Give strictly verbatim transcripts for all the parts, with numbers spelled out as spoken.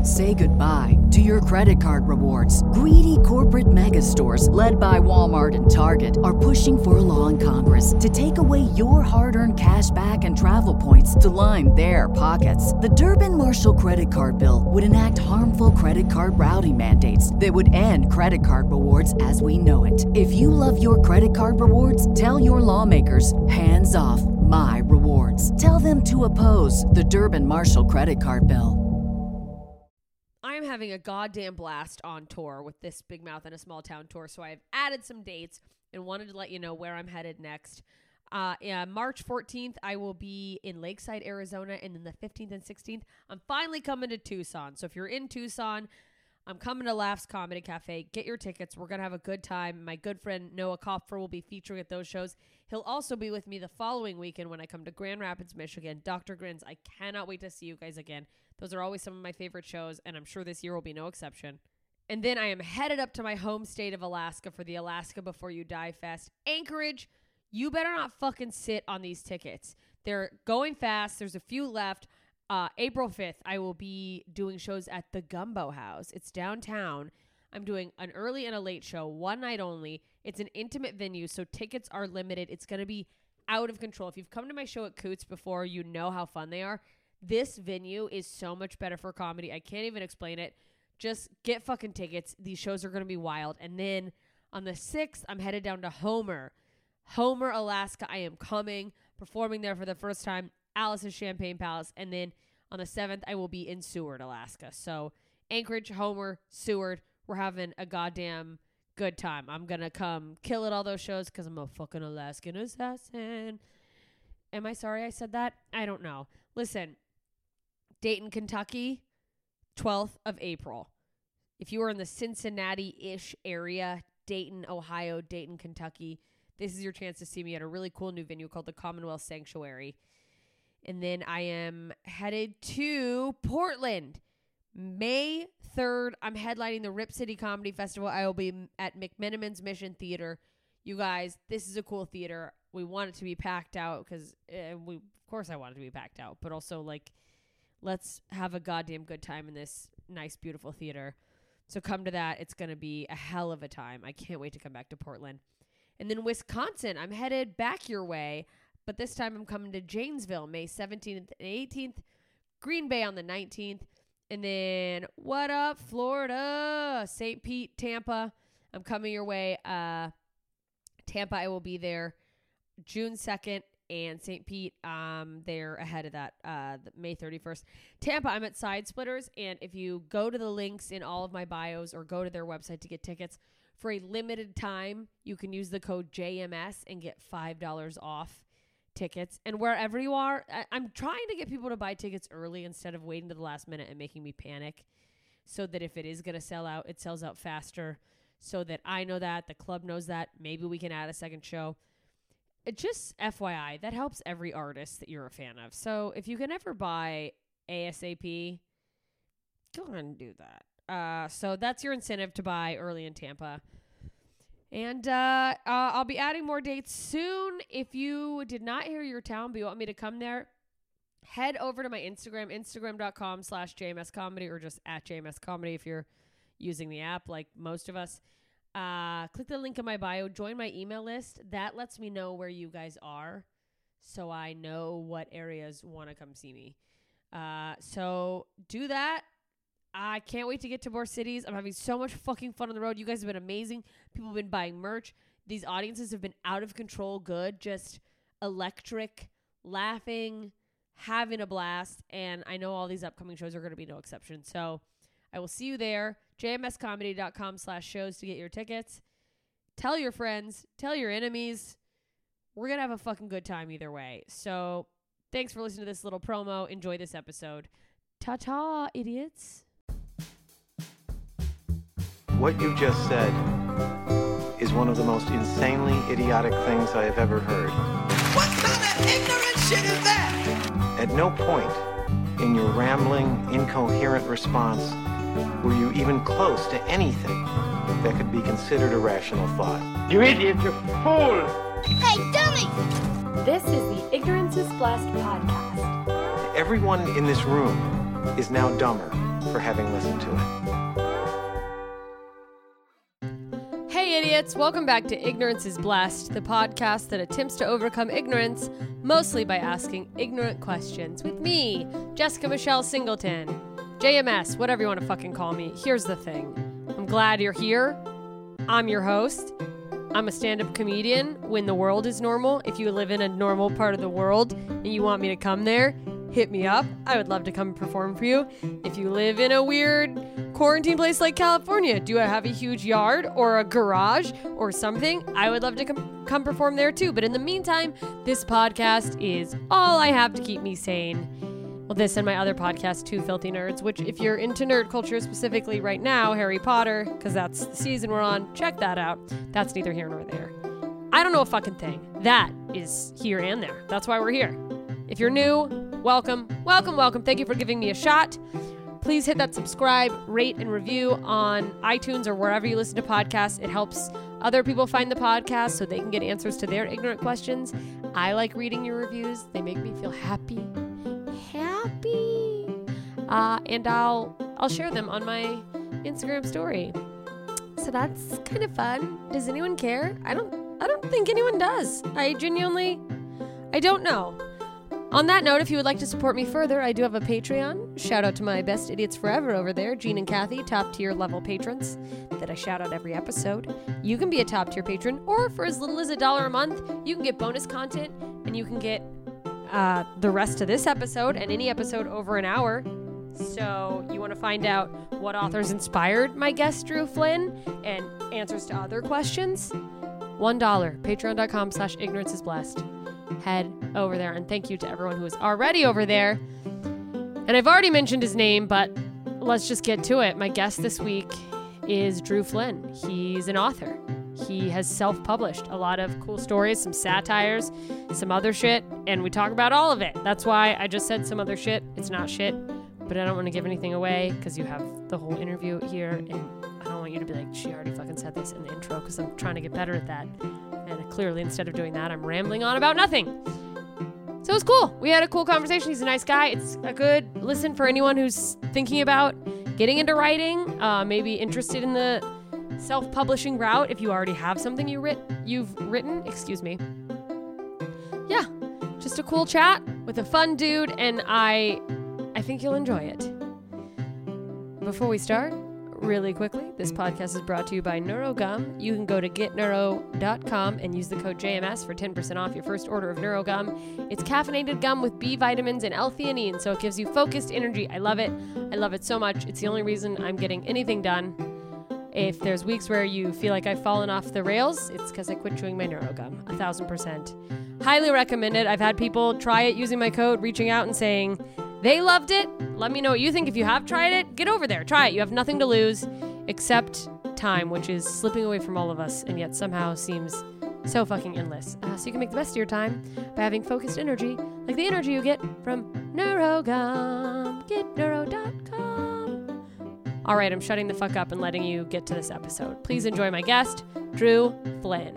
Say goodbye to your credit card rewards. Greedy corporate mega stores, led by Walmart and Target, are pushing for a law in Congress to take away your hard-earned cash back and travel points to line their pockets. The Durbin-Marshall credit card bill would enact harmful credit card routing mandates that would end credit card rewards as we know it. If you love your credit card rewards, tell your lawmakers, hands off my rewards. Tell them to oppose the Durbin-Marshall credit card bill. I'm having a goddamn blast on tour with this Big Mouth in a Small Town tour, so I've added some dates and wanted to let you know where I'm headed next. Uh, yeah, March fourteenth, I will be in Lakeside, Arizona, and then the fifteenth and sixteenth, I'm finally coming to Tucson. So if you're in Tucson, I'm coming to Laughs Comedy Cafe. Get your tickets. We're going to have a good time. My good friend Noah Kopfer will be featuring at those shows. He'll also be with me the following weekend when I come to Grand Rapids, Michigan. Doctor Grins, I cannot wait to see you guys again. Those are always some of my favorite shows, and I'm sure this year will be no exception. And then I am headed up to my home state of Alaska for the Alaska Before You Die Fest. Anchorage, you better not fucking sit on these tickets. They're going fast. There's a few left. Uh, April fifth, I will be doing shows at the Gumbo House. It's downtown. I'm doing an early and a late show, one night only. It's an intimate venue, so tickets are limited. It's going to be out of control. If you've come to my show at Coots before, you know how fun they are. This venue is so much better for comedy. I can't even explain it. Just get fucking tickets. These shows are going to be wild. And then on the sixth, I'm headed down to Homer. Homer, Alaska. I am coming, performing there for the first time. Alice's Champagne Palace. And then on the seventh, I will be in Seward, Alaska. So Anchorage, Homer, Seward. We're having a goddamn good time. I'm going to come kill at all those shows because I'm a fucking Alaskan assassin. Am I sorry I said that? I don't know. Listen. Dayton, Kentucky, twelfth of April. If you are in the Cincinnati-ish area, Dayton, Ohio, Dayton, Kentucky, this is your chance to see me at a really cool new venue called the Commonwealth Sanctuary. And then I am headed to Portland. May third, I'm headlining the Rip City Comedy Festival. I will be at McMenamin's Mission Theater. You guys, this is a cool theater. We want it to be packed out because, uh, we, of course I want it to be packed out, but also, like, let's have a goddamn good time in this nice, beautiful theater. So come to that. It's going to be a hell of a time. I can't wait to come back to Portland. And then Wisconsin, I'm headed back your way, but this time I'm coming to Janesville, May seventeenth and eighteenth, Green Bay on the nineteenth, and then what up, Florida, Saint Pete, Tampa. I'm coming your way. Uh, Tampa, I will be there June second. And Saint Pete, um, they're ahead of that, uh, May thirty-first. Tampa, I'm at Side Splitters, and if you go to the links in all of my bios or go to their website to get tickets, for a limited time, you can use the code J M S and get five dollars off tickets. And wherever you are, I- I'm trying to get people to buy tickets early instead of waiting to the last minute and making me panic, so that if it is going to sell out, it sells out faster, so that I know that, the club knows that, maybe we can add a second show. It just F Y I, that helps every artist that you're a fan of. So if you can ever buy ASAP, go ahead and do that. Uh, so that's your incentive to buy early in Tampa. And uh, uh, I'll be adding more dates soon. If you did not hear your town, but you want me to come there, head over to my Instagram, instagram.com slash jmscomedy, or just at jmscomedy if you're using the app like most of us. Uh, click the link in my bio, join my email list. That lets me know where you guys are, so I know what areas want to come see me. Uh, so do that. I can't wait to get to more cities. I'm having so much fucking fun on the road. You guys have been amazing. People have been buying merch. These audiences have been out of control good, just electric, laughing, having a blast. And I know all these upcoming shows are going to be no exception. So I will see you there. jmscomedy.com slash shows to get your tickets. Tell your friends. Tell your enemies. We're going to have a fucking good time either way. So thanks for listening to this little promo. Enjoy this episode. Ta-ta, idiots. What you just said is one of the most insanely idiotic things I have ever heard. What kind of ignorant shit is that? At no point in your rambling, incoherent response were you even close to anything that could be considered a rational thought. You idiot, you fool! Hey, dummy! This is the Ignorance is Blessed podcast. Everyone in this room is now dumber for having listened to it. Hey idiots, welcome back to Ignorance is Blessed, the podcast that attempts to overcome ignorance, mostly by asking ignorant questions. With me, Jessica Michelle Singleton. J M S, whatever you want to fucking call me. Here's the thing. I'm glad you're here. I'm your host. I'm a stand-up comedian when the world is normal. If you live in a normal part of the world and you want me to come there, hit me up. I would love to come perform for you. If you live in a weird quarantine place like California, do I have a huge yard or a garage or something? I would love to come, come perform there too. But in the meantime, this podcast is all I have to keep me sane. Well, this and my other podcast, Two Filthy Nerds, which if you're into nerd culture specifically right now, Harry Potter, because that's the season we're on, check that out. That's neither here nor there. I don't know a fucking thing. That is here and there. That's why we're here. If you're new, welcome, welcome, welcome. Thank you for giving me a shot. Please hit that subscribe, rate, and review on iTunes or wherever you listen to podcasts. It helps other people find the podcast so they can get answers to their ignorant questions. I like reading your reviews. They make me feel happy. Happy. Uh, and I'll I'll share them on my Instagram story. So that's kind of fun. Does anyone care? I don't I don't think anyone does. I genuinely I don't know. On that note, if you would like to support me further, I do have a Patreon. Shout out to my best idiots forever over there, Gene and Kathy, top tier level patrons that I shout out every episode. You can be a top tier patron, or for as little as a dollar a month, you can get bonus content and you can get uh, the rest of this episode and any episode over an hour. So you want to find out what authors inspired my guest Drew Flynn and answers to other questions? One dollar, patreon.com slash ignorance is blessed. Head over there, and thank you to everyone who is already over there. And I've already mentioned his name, but let's just get to it. My guest this week is Drew Flynn. He's an author. He has self-published a lot of cool stories, some satires, some other shit, and we talk about all of it. That's why I just said some other shit. It's not shit, but I don't want to give anything away because you have the whole interview here, and I don't want you to be like, she already fucking said this in the intro, because I'm trying to get better at that. And clearly, instead of doing that, I'm rambling on about nothing. So it was cool. We had a cool conversation. He's a nice guy. It's a good listen for anyone who's thinking about getting into writing, uh, maybe interested in the self-publishing route if you already have something you writ- you've written. Excuse me. Yeah, just a cool chat with a fun dude, and I, I think you'll enjoy it. Before we start, really quickly, this podcast is brought to you by NeuroGum. You can go to get neuro dot com and use the code J M S for ten percent off your first order of NeuroGum. It's caffeinated gum with B vitamins and L-theanine, so it gives you focused energy. I love it. I love it so much. It's the only reason I'm getting anything done. If there's weeks where you feel like I've fallen off the rails, it's because I quit chewing my NeuroGum. A thousand percent. Highly recommend it. I've had people try it using my code, reaching out and saying they loved it. Let me know what you think. If you have tried it, get over there. Try it. You have nothing to lose except time, which is slipping away from all of us and yet somehow seems so fucking endless. Uh, so you can make the best of your time by having focused energy, like the energy you get from NeuroGum. get neuro dot com. All right, I'm shutting the fuck up and letting you get to this episode. Please enjoy my guest, Drew Flynn.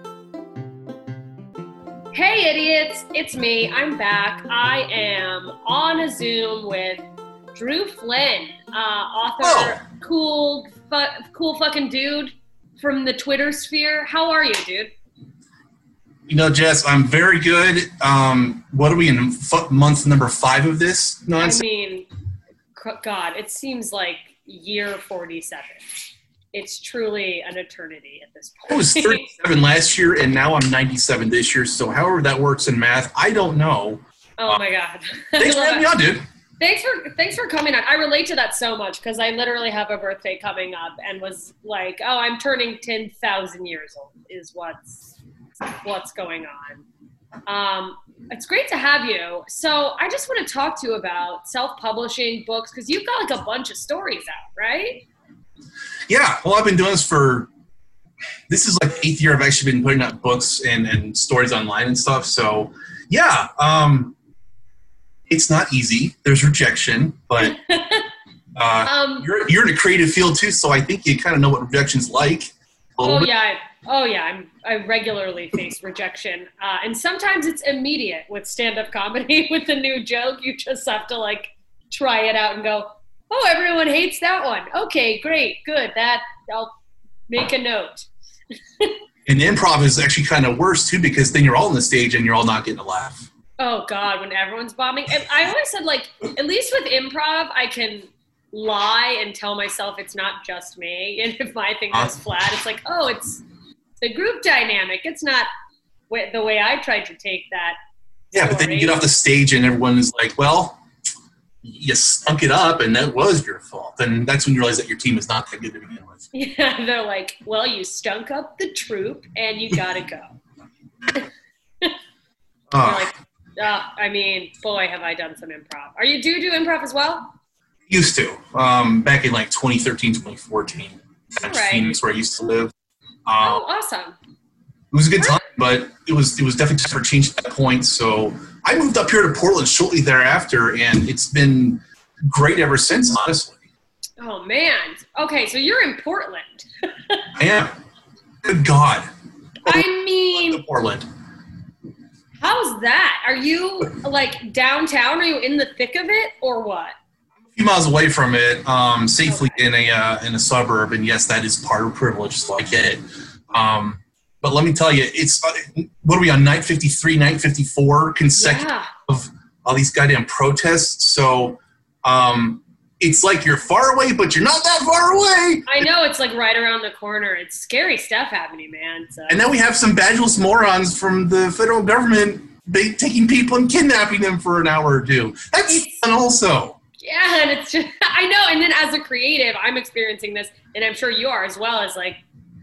Hey idiots, it's me. I'm back. I am on a Zoom with Drew Flynn, uh, author, oh. cool, fu- cool fucking dude from the Twitter sphere. How are you, dude? You know, Jess, I'm very good. Um, what are we in f- month number five of this nonsense? I mean, God, it seems like year forty-seven. It's truly an eternity at this point. I was thirty-seven last year, and now I'm ninety-seven this year. So however that works in math, I don't know. Oh, my God. Thanks for having me on, dude. Thanks for thanks for coming on. I relate to that so much because I literally have a birthday coming up and was like, oh, I'm turning ten thousand years old is what's what's going on. Um, it's great to have you. So I just want to talk to you about self-publishing books because you've got like a bunch of stories out, right? Yeah. Well, I've been doing this for, this is like the eighth year I've actually been putting out books and, and stories online and stuff. So yeah, um, it's not easy. There's rejection, but uh, um, you're, you're in a creative field too. So I think you kind of know what rejection's like. Oh bit. yeah. Oh yeah. I'm, I regularly face rejection. Uh, and sometimes it's immediate with stand-up comedy with a new joke. You just have to like try it out and go, Oh, everyone hates that one. Okay, great, good. That I'll make a note. And improv is actually kind of worse too, because then you're all on the stage and you're all not getting a laugh. Oh God, when everyone's bombing. And I always said, like, at least with improv, I can lie and tell myself it's not just me. And if my thing goes flat, it's like, oh, it's the group dynamic. It's not the way I tried to take that. Yeah, story. But then you get off the stage and everyone is like, well, you stunk it up and that was your fault. And that's when you realize that your team is not that good to begin with. Yeah, they're like, well, you stunk up the troop and you gotta go. uh, like, uh, I mean, boy, have I done some improv. Are you do you do improv as well? Used to. Um, back in like twenty thirteen, twenty fourteen. That's right. Phoenix, where I used to live. Um, oh, awesome. It was a good time, but it was it was definitely time for change at that point. So I moved up here to Portland shortly thereafter, and it's been great ever since, honestly. Oh, man. Okay, so you're in Portland. I am. Good God. I mean, Portland. How's that? Are you, like, downtown? Are you in the thick of it, or what? A few miles away from it, um, safely okay. in a uh, in a suburb, and yes, that is part of privilege, so I get it. Um, but let me tell you, it's uh, what are we on, night fifty-three, night fifty-four consecutive yeah. of all these goddamn protests. So um, it's like you're far away, but you're not that far away. I know, it's like right around the corner. It's scary stuff happening, man. So. And then we have some badgeless morons from the federal government they, taking people and kidnapping them for an hour or two. That's it's, fun also. Yeah, and it's just, I know. And then as a creative, I'm experiencing this, and I'm sure you are as well, as like,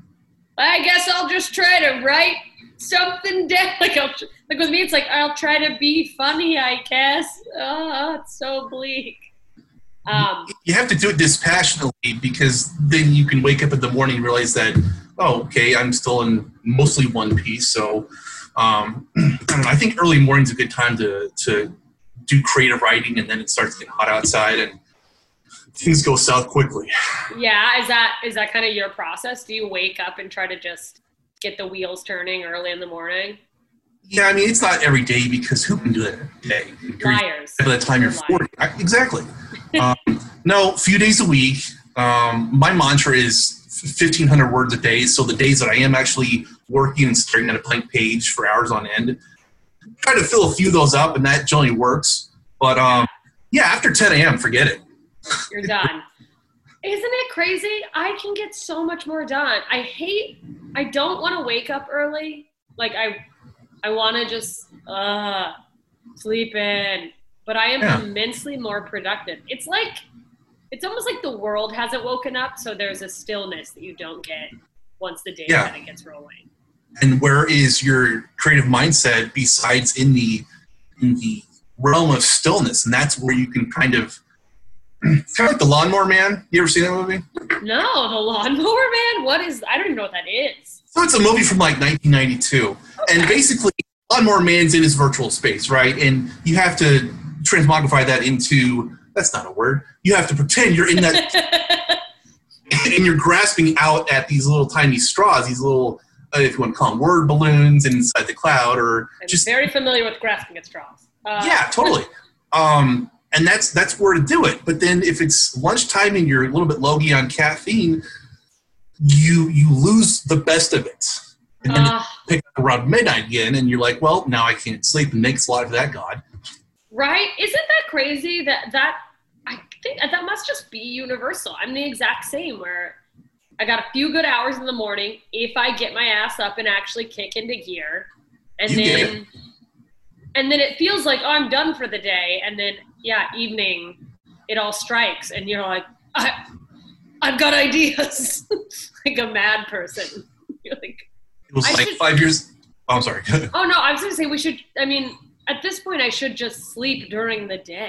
I guess I'll just try to write something down. Like, I'll, like with me, it's like, I'll try to be funny, I guess. Oh, it's so bleak. Um, you have to do it dispassionately, because then you can wake up in the morning and realize that, oh, okay, I'm still in mostly one piece. So um, I think early morning's a good time to, to do creative writing, and then it starts getting hot outside and things go south quickly. Yeah, is that is that kind of your process? Do you wake up and try to just get the wheels turning early in the morning? Yeah, I mean, it's not every day, because who can do that every day? Liars. By the time you're forty. I, exactly. um, no, a few days a week. Um, my mantra is fifteen hundred words a day. So the days that I am actually working and staring at a blank page for hours on end, try to fill a few of those up, and that generally works. But um, yeah, after ten a.m., forget it. You're done. Isn't it crazy? I can get so much more done. I hate, I don't want to wake up early. Like, I I want to just uh, sleep in. But I am yeah. immensely more productive. It's like, it's almost like the world hasn't woken up, so there's a stillness that you don't get once the day yeah. kind of gets rolling. And where is your creative mindset besides in the in the realm of stillness? And that's where you can kind of, it's kind of like The Lawnmower Man. You ever seen that movie? No, The Lawnmower Man? What is, I don't even know what that is. So it's a movie from like nineteen ninety-two. Okay. And basically, Lawnmower Man's in his virtual space, right? And you have to transmogrify that into, that's not a word, you have to pretend you're in that, and you're grasping out at these little tiny straws, these little, uh, if you want to call them word balloons inside the cloud, or I'm just very familiar with grasping at straws. Uh, yeah, totally. Um, and that's that's where to do it. But then if it's lunchtime and you're a little bit low-key on caffeine, you you lose the best of it. And then uh, pick up around midnight again, and you're like, well, now I can't sleep, and makes a lot of that God. Right? Isn't that crazy that that I think that must just be universal. I'm the exact same, where I got a few good hours in the morning if I get my ass up and actually kick into gear. And you then and then it feels like, oh, I'm done for the day, and then yeah, evening it all strikes and you're like, I I've got ideas. Like a mad person. You're like, it was I like should, five years oh I'm sorry. Oh no, I was gonna say we should I mean at this point, I should just sleep during the day.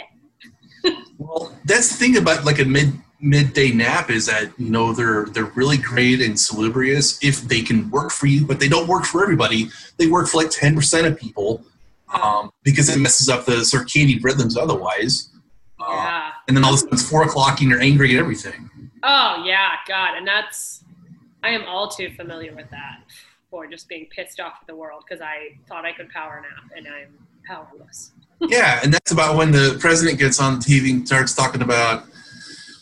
Well, that's the thing about like a mid midday nap, is that, you know, they're they're really great and salubrious if they can work for you, but they don't work for everybody. They work for like ten percent of people, um, because it messes up the circadian rhythms otherwise. Uh, yeah. And then all of a sudden it's four o'clock and you're angry at everything. Oh yeah, God, and that's I am all too familiar with that. Or just being pissed off at the world because I thought I could power nap and I'm powerless. Yeah, and that's about when the president gets on T V and starts talking about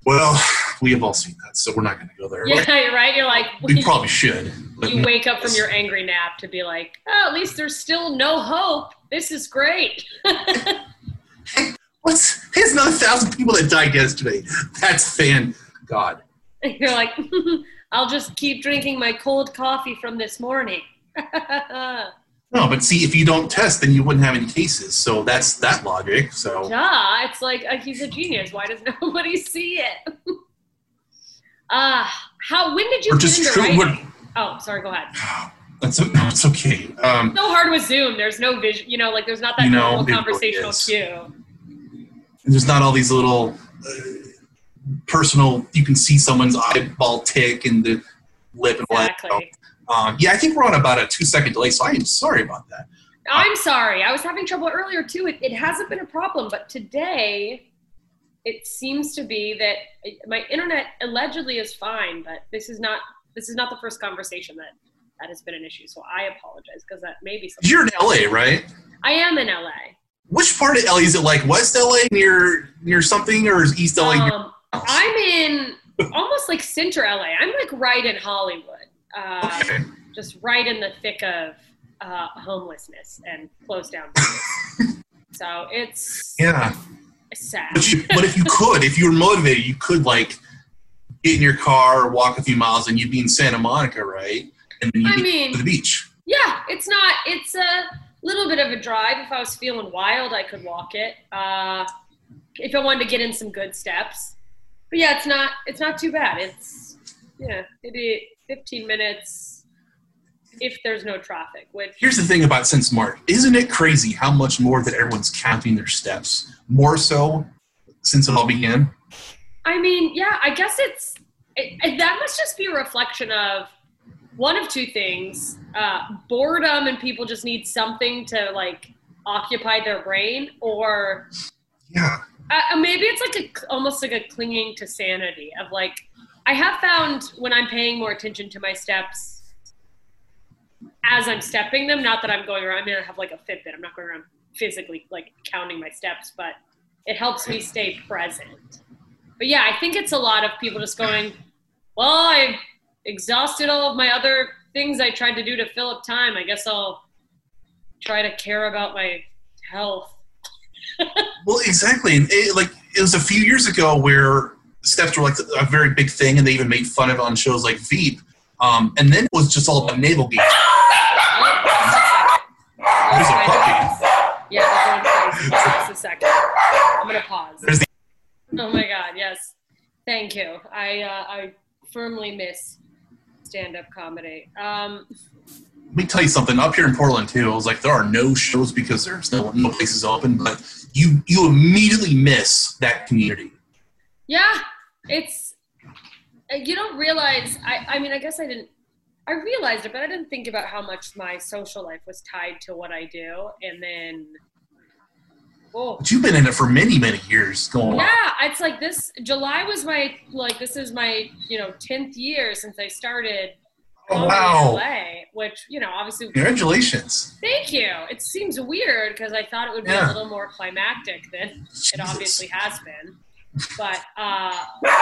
Well, we have all seen that, so we're not going to go there. Yeah, you're right. You're like, We probably should. But you wake up from your angry nap to be like, oh, at least there's still no hope. This is great. Hey, what's, there's another thousand people that died yesterday. That's fan God. You're like, I'll just keep drinking my cold coffee from this morning. No, but see, if you don't test, then you wouldn't have any cases. So that's that logic. So Duh, it's like uh, he's a genius. Why does nobody see it? uh, how? When did you Or get just into true- writing? what- Oh, sorry. Go ahead. that's no, it's okay. Um, So hard with Zoom. There's no vision. You know, like there's not that You know, normal it really conversational is. cue. there's not all these little uh, personal. You can see someone's eyeball tick and the lip and all that. Exactly. Um, yeah, I think we're on about a two second delay, so I am sorry about that. I'm sorry. I was having trouble earlier too. It, it hasn't been a problem, but today it seems to be that my internet allegedly is fine, but this is not. This is not the first conversation that that has been an issue. So I apologize because that may be something. You're in L A, right? I am in L A. Which part of L A is it? Like West L A near near something, or is East L A? near Um, house? I'm in almost like center L A. I'm like right in Hollywood, uh, Okay. just right in the thick of uh, homelessness and closed down business. So it's Yeah, sad. but you, but if you could, if you were motivated, you could like get in your car, walk a few miles, and you'd be in Santa Monica, right? And then you'd I be mean- to the beach. Yeah, it's not. It's a little bit of a drive. If I was feeling wild, I could walk it. Uh, if I wanted to get in some good steps, but yeah, it's not. It's not too bad. It's yeah, maybe fifteen minutes if there's no traffic. Which Here's the thing about Sense Mark. Isn't it crazy how much more that everyone's counting their steps? More so since it all began. I mean, yeah, I guess it's it, it, that must just be a reflection of one of two things: uh, boredom, and people just need something to like occupy their brain, or Yeah. uh, maybe it's like a almost like a clinging to sanity of like I have found when I'm paying more attention to my steps as I'm stepping them. Not that I'm going around. I mean, I have like a Fitbit. I'm not going around physically like counting my steps, but it helps me stay present. But yeah, I think it's a lot of people just going, well, I exhausted all of my other things I tried to do to fill up time. I guess I'll try to care about my health. Well, exactly. And it, like it was a few years ago where steps were like a very big thing, and they even made fun of it on shows like Veep. Um, and then it was just all about navel gazing. There's a puppy. Yeah, they're going crazy. Just a second. I'm gonna pause. There's the- Oh my God, yes. Thank you. I uh, I firmly miss stand-up comedy. Um, Let me tell you something. Up here in Portland too, it was like there are no shows because there's no no places open, but you you immediately miss that community. yeah, it's you don't realize. I I mean, I guess I didn't. I realized it, but I didn't think about how much my social life was tied to what I do, and then. Oh. But you've been in it for many many years. Going on. Yeah, it's like this. July was my like this is my you know tenth year since I started. Oh, comedy wow. in L A, which you know obviously. Congratulations. Thank you. It seems weird because I thought it would be Yeah. a little more climactic than it Jesus. obviously has been. But uh,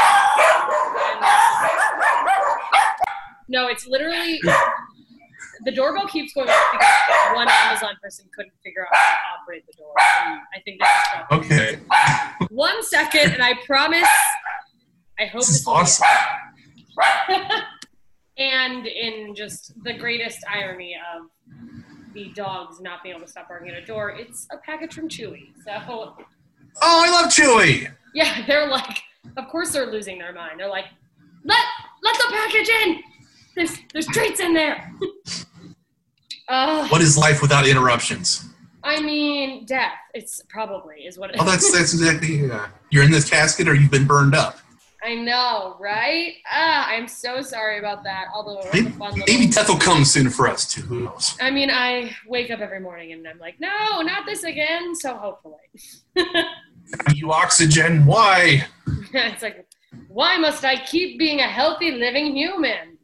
no, it's literally the doorbell keeps going off because one Amazon person couldn't figure out how to operate the door. And I think this is Okay. one second, and I promise. I hope This this is will be awesome. it. And in just the greatest irony of the dogs not being able to stop barking at a door, it's a package from Chewy. So Oh, I love Chewy. yeah, they're like, of course they're losing their mind. They're like, let let the package in. There's there's treats in there. uh, What is life without interruptions? I mean, death. It's probably is what it Oh, that's that's exactly. Yeah. You're in this casket, or you've been burned up. I know, right? Ah, I'm so sorry about that. Although it was Maybe, a fun little. maybe death will come soon for us too. Who knows? I mean, I wake up every morning and I'm like, no, not this again. So hopefully. You oxygen. Why? It's like, why must I keep being a healthy living human?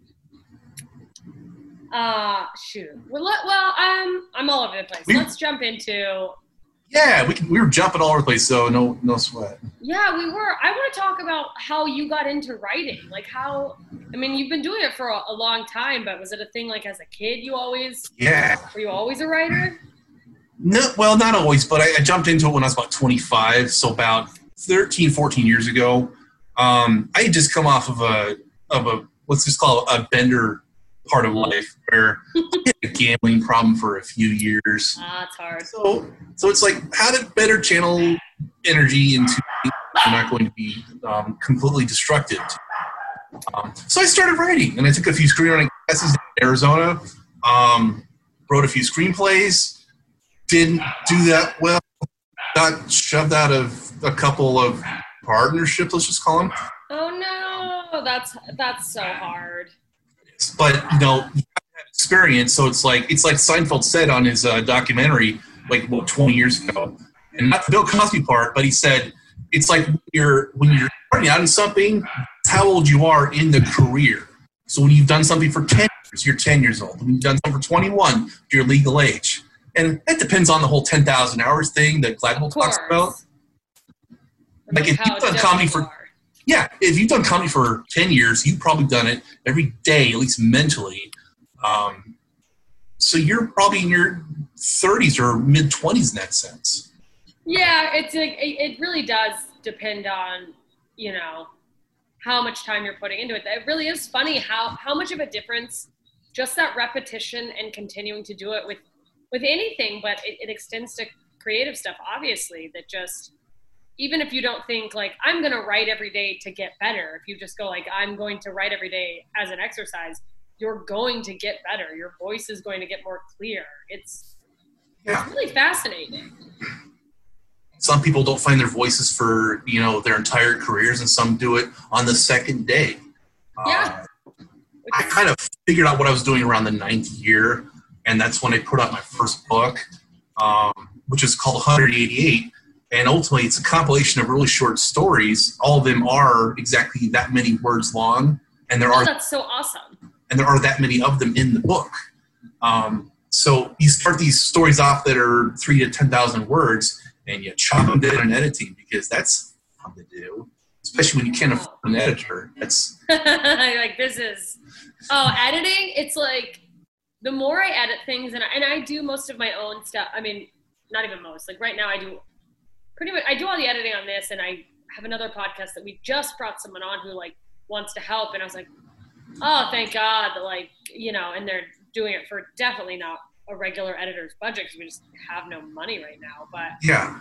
Uh, shoot. Well, let, well, um, I'm all over the place. We- Let's jump into. Yeah, we can, we were jumping all over the place, so no no sweat. Yeah, we were. I want to talk about how you got into writing. Like how, I mean, you've been doing it for a, a long time, but was it a thing like as a kid you always, Yeah. were you always a writer? No, well, not always, but I, I jumped into it when I was about twenty-five, so about thirteen, fourteen years ago. Um, I had just come off of a, of a let's just call it a bender part of life where I had a gambling problem for a few years. Ah, it's hard. So, so it's like, how to better channel energy into things that are not going to be um, completely destructive. Um, so I started writing, and I took a few screenwriting classes in Arizona, um, wrote a few screenplays, didn't do that well, got shoved out of a couple of partnerships, let's just call them. Oh no, that's that's so hard. But, you know, you have that experience, so it's like it's like Seinfeld said on his uh, documentary, like, about twenty years ago. And not the Bill Cosby part, but he said, it's like when you're, when you're starting out in something, it's how old you are in the career. So when you've done something for ten years, you're ten years old. When you've done something for twenty-one, you're legal age. And that depends on the whole ten thousand hours thing that Gladwell talks about. Like, if you've done comedy for... Yeah, if you've done comedy for ten years, you've probably done it every day, at least mentally. Um, so you're probably in your thirties or mid-twenties in that sense. Yeah, it's like, it really does depend on, you know, how much time you're putting into it. It really is funny how, how much of a difference just that repetition and continuing to do it with, with anything, but it, it extends to creative stuff, obviously, that just... Even if you don't think like, I'm going to write every day to get better, if you just go like, I'm going to write every day as an exercise, you're going to get better. Your voice is going to get more clear. It's, Yeah. it's really fascinating. Some people don't find their voices for, you know, their entire careers, and some do it on the second day. Yeah. Uh, I kind of figured out what I was doing around the ninth year, and that's when I put out my first book, um, which is called one eighty-eight. And ultimately, it's a compilation of really short stories. All of them are exactly that many words long, and there Oh, are that's so awesome. and there are that many of them in the book. Um, so you start these stories off that are three to ten thousand words, and you chop them down in editing because that's fun to do, especially when you can't afford an editor. That's Like this is, oh, editing. It's like the more I edit things, and I, and I do most of my own stuff. I mean, not even most. Like right now, I do. Pretty much, I do all the editing on this, and I have another podcast that we just brought someone on who like wants to help, and I was like, oh, thank God that like, you know, and they're doing it for definitely not a regular editor's budget because we just have no money right now. But yeah,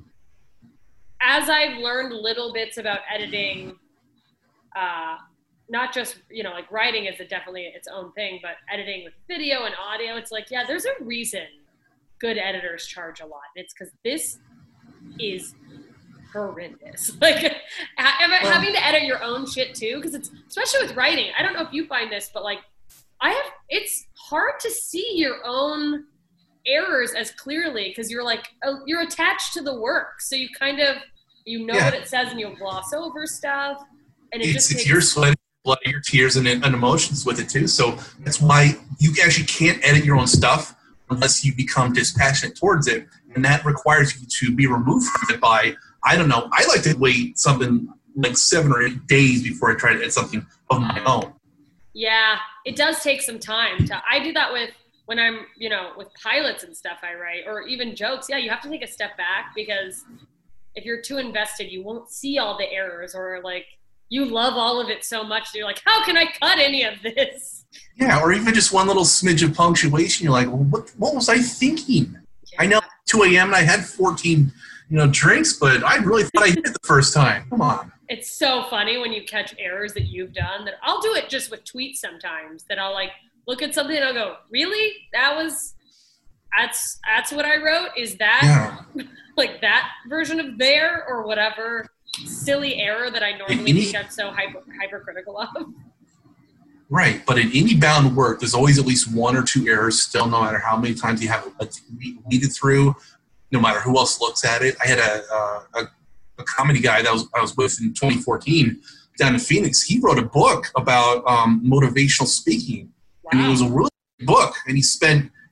as I've learned little bits about editing, uh, not just, you know, like writing is a definitely its own thing, but editing with video and audio, it's like, yeah, there's a reason good editors charge a lot. It's because this is horrendous. Like having to edit your own shit too, because it's especially with writing. I don't know if you find this, but like I have, it's hard to see your own errors as clearly because you're like oh, you're attached to the work, so you kind of you know Yeah. what it says and you'll gloss over stuff, and it it's, just it's takes, your sweat, blood, your tears, and, and emotions with it too. So that's why you actually can't edit your own stuff unless you become dispassionate towards it. And that requires you to be removed from it by, I don't know, I like to wait something like seven or eight days before I try to edit something of my own. Yeah, it does take some time to, I do that with, when I'm, you know, with pilots and stuff I write, or even jokes. Yeah, you have to take a step back because if you're too invested, you won't see all the errors, or like you love all of it so much that you're like, how can I cut any of this? Yeah, or even just one little smidge of punctuation. You're like, well, what, what was I thinking? Yeah. I know two a.m. and I had fourteen, you know, drinks, but I really thought I hit it the first time. Come on. It's so funny when you catch errors that you've done. That I'll do it just with tweets sometimes. That I'll like look at something and I'll go, really? That was, that's that's what I wrote? Is that Yeah. like that version of there or whatever silly error that I normally Any- think I'm so hyper hypercritical of? Right, but in any bound work, there's always at least one or two errors still, no matter how many times you have it weeded through, no matter who else looks at it. I had a, a, a comedy guy that I was, I was with in twenty fourteen down in Phoenix. He wrote a book about um, motivational speaking, Wow. and it was a really good book, and he spent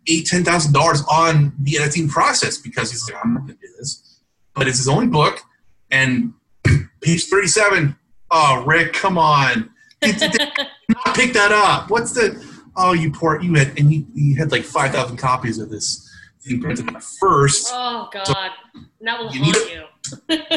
eight, ten thousand dollars on the editing process because he's like, I'm not gonna do this. But it's his only book, and page thirty-seven. Oh, Rick, come on, not pick that up. What's the? Oh, you poor you had and you, you had like five thousand copies of this thing printed at first. Oh God, so that will you haunt need you.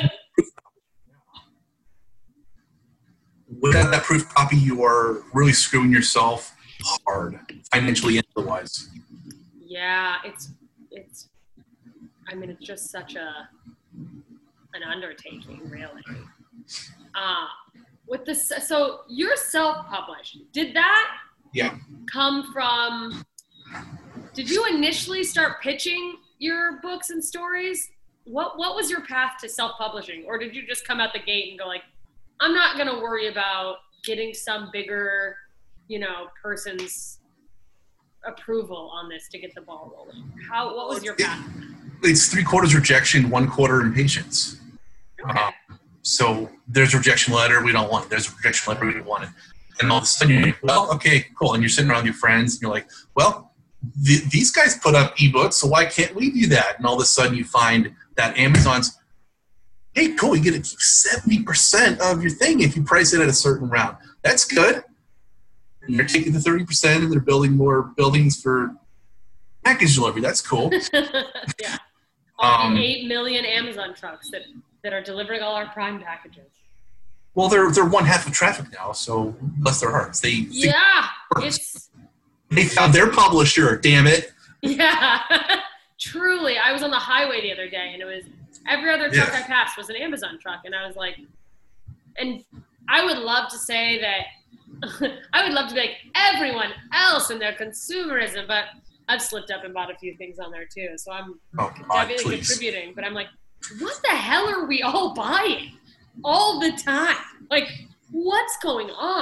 Without that proof copy, you are really screwing yourself hard, financially and otherwise. Yeah, it's it's. I mean, it's just such a an undertaking, really. Uh, with this, so you're self-published. Did that Yeah. come from? Did you initially start pitching your books and stories? What What was your path to self-publishing, or did you just come out the gate and go like, I'm not gonna worry about getting some bigger, you know, person's approval on this to get the ball rolling? How? What was your path? It's three quarters rejection, one quarter impatience. Okay. Uh, so there's a rejection letter, we don't want it. There's a rejection letter, we don't want it. And all of a sudden you're like, well, okay, cool. And you're sitting around with your friends and you're like, well, th- these guys put up ebooks, so why can't we do that? And all of a sudden you find that Amazon's, hey, cool, you get to keep seventy percent of your thing if you price it at a certain round. That's good. And they're taking the thirty percent and they're building more buildings for package delivery. That's cool. Yeah. All Um, the eight million Amazon trucks that, that are delivering all our Prime packages. Well, they're they're one half of traffic now, so bless their hearts. They Yeah, it's they found their publisher. Damn it! yeah. Truly, I was on the highway the other day, and it was every other truck Yeah. I passed was an Amazon truck, and I was like, and I would love to say that I would love to be like everyone else in their consumerism, but I've slipped up and bought a few things on there too, so I'm Oh God, definitely please. contributing. But I'm like, what the hell are we all buying all the time? Like, what's going on?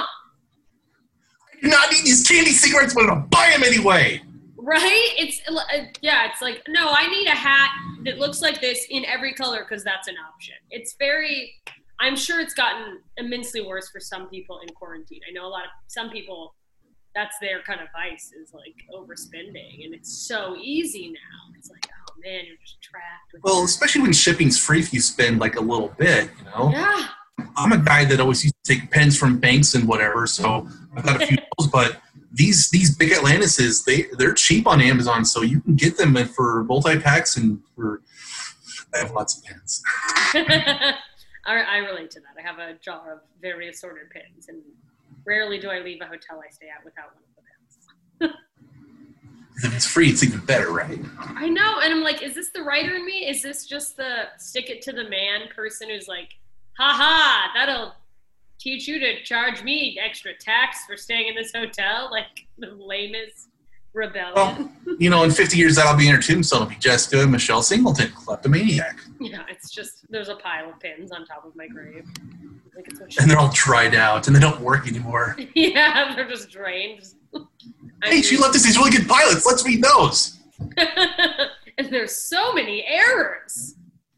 I do not need these candy cigarettes, but I'm gonna buy them anyway. Right? It's uh, yeah. It's like, no, I need a hat that looks like this in every color because that's an option. It's very. I'm sure it's gotten immensely worse for some people in quarantine. I know a lot of some people. That's their kind of vice is like overspending, and it's so easy now. It's like, oh man, you're just trapped. With Well, especially when shipping's free if you spend like a little bit, you know. yeah. I'm a guy that always used to take pens from banks and whatever, so I've got a few those, but these these big Atlantises, they they're cheap on Amazon, so you can get them for multi-packs and for I have lots of pens. I, I relate to that. I have a jar of very assorted pins, and rarely do I leave a hotel I stay at without one of the pins. If it's free, it's even better, right? I know, and I'm like, is this the writer in me? Is this just the stick it to the man person who's like, ha ha, that'll teach you to charge me extra tax for staying in this hotel? Like the lamest rebellion. Well, you know, in fifty years, that'll be in her tombstone. It'll be Jessica and Michelle Singleton, kleptomaniac. Yeah, it's just, there's a pile of pins on top of my grave. I think it's what she And they're all dried out, and they don't work anymore. yeah, they're just drained. I Hey, she mean- left us these really good pilots. Let's read those. and there's so many errors.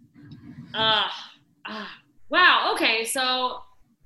Ah, uh, uh, wow. Okay, so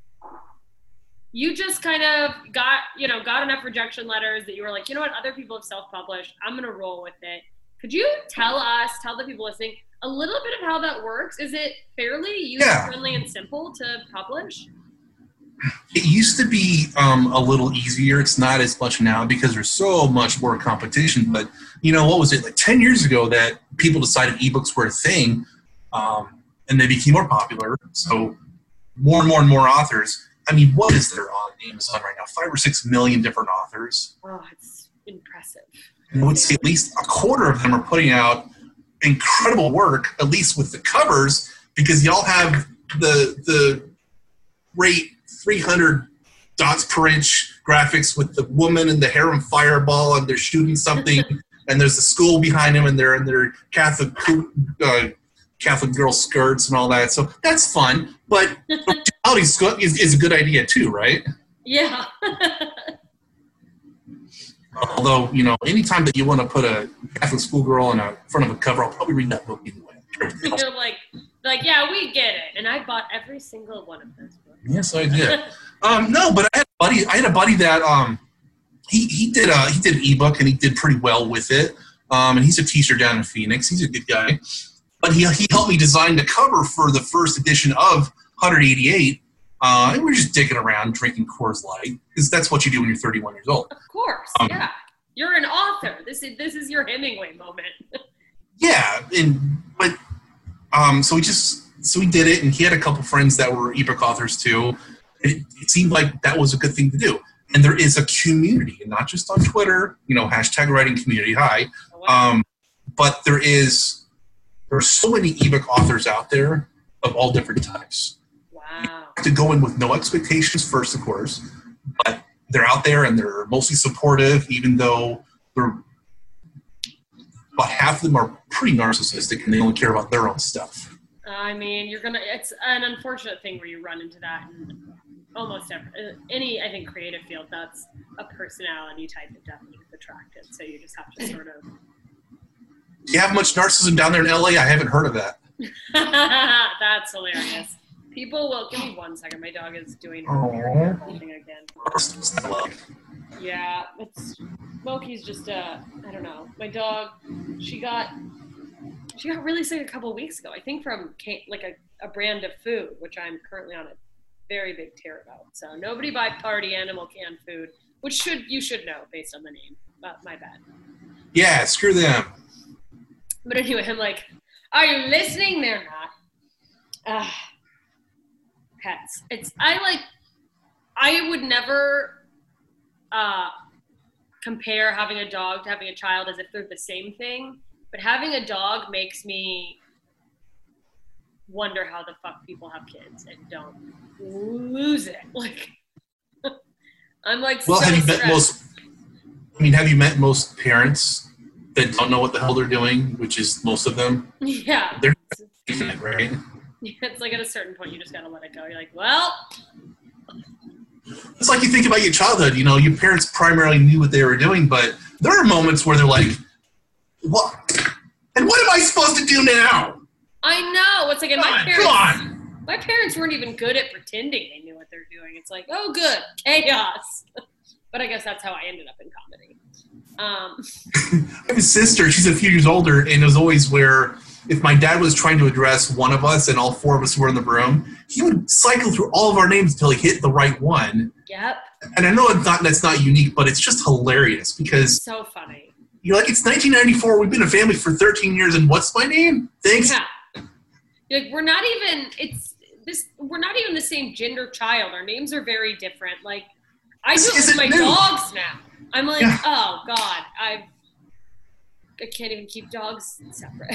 you just kind of got, you know, got enough rejection letters that you were like, you know what, other people have self-published. I'm gonna roll with it. Could you tell us, tell the people listening, a little bit of how that works? Is it fairly user-friendly and simple to publish? It used to be um, a little easier. It's not as much now because there's so much more competition. But, you know, what was it, like ten years ago that people decided ebooks were a thing, um, and they became more popular. So more and more and more authors. I mean, what is there on Amazon right now? Five or six million different authors. Oh, it's impressive. And I would say at least a quarter of them are putting out incredible work, at least with the covers, because y'all have the the great three hundred dots per inch graphics with the woman and the harem fireball, and they're shooting something, and there's a school behind them, and they're in their Catholic uh, Catholic girl skirts and all that. So that's fun, but originality is, is a good idea too, right? Yeah. Although, you know, anytime that you want to put a Catholic schoolgirl in a front of a cover, I'll probably read that book anyway. You're like, like, yeah, we get it. And I bought every single one of those books. Yes, I did. um, no, but I had a buddy. I had a buddy that um, he he did a he did an ebook and he did pretty well with it. Um, and he's a teacher down in Phoenix. He's a good guy. But he, he helped me design the cover for the first edition of one eighty-eight. Uh, and we're just dicking around, drinking Coors Light, because that's what you do when you're thirty-one years old. Of course, um, yeah. You're an author. This is this is your Hemingway moment. yeah, and but um, so we just so we did it, and he had a couple friends that were ebook authors too. It, it seemed like that was a good thing to do. And there is a community, and not just on Twitter, you know, hashtag writing community hi. Oh, wow. Um, but there is, there are so many ebook authors out there of all different types. Wow. You have to go in with no expectations first, of course, but they're out there and they're mostly supportive, even though they're, about half of them are pretty narcissistic and they only care about their own stuff. I mean, you're going to, it's an unfortunate thing where you run into that in almost every, any, I think, creative field. That's a personality type that definitely is attractive. So you just have to sort of. Do you have much narcissism down there in L A? I haven't heard of that. That's hilarious. People will, give me one second. My dog is doing her weird thing again. Yeah, it's, Moki's just, uh, I don't know. My dog, she got, she got really sick a couple of weeks ago. I think from like a, a brand of food, which I'm currently on a very big tear about. So nobody buy party animal canned food, which should you should know based on the name. But my bad. Yeah, screw them. But anyway, I'm like, are you listening? They're not. Uh, pets. It's I like. I would never uh, compare having a dog to having a child as if they're the same thing. But having a dog makes me wonder how the fuck people have kids and don't lose it. Like, I'm like, well, so have you stressed. met most? I mean, have you met most parents that don't know what the hell they're doing? Which is most of them. Yeah, they're taking it, right? It's like at a certain point, you just gotta let it go. You're like, well, it's like you think about your childhood. You know, your parents primarily knew what they were doing, but there are moments where they're like, "What? And what am I supposed to do now?" I know. It's like, and my God, parents, come on. my parents weren't even good at pretending they knew what they're doing. It's like, oh, good, chaos. But I guess that's how I ended up in comedy. Um, I have a sister. She's a few years older, and it was always where if my dad was trying to address one of us and all four of us were in the room, he would cycle through all of our names until he hit the right one. Yep. And I know it's not, that's not unique, but it's just hilarious because so funny. You're like, it's nineteen ninety-four. We've been a family for thirteen years, and what's my name? Thanks. Yeah. You're like, we're not even. It's this. We're not even the same gender child. Our names are very different. Like, I do it with my new. dogs now. I'm like, yeah. oh God, I've. I can't even keep dogs separate.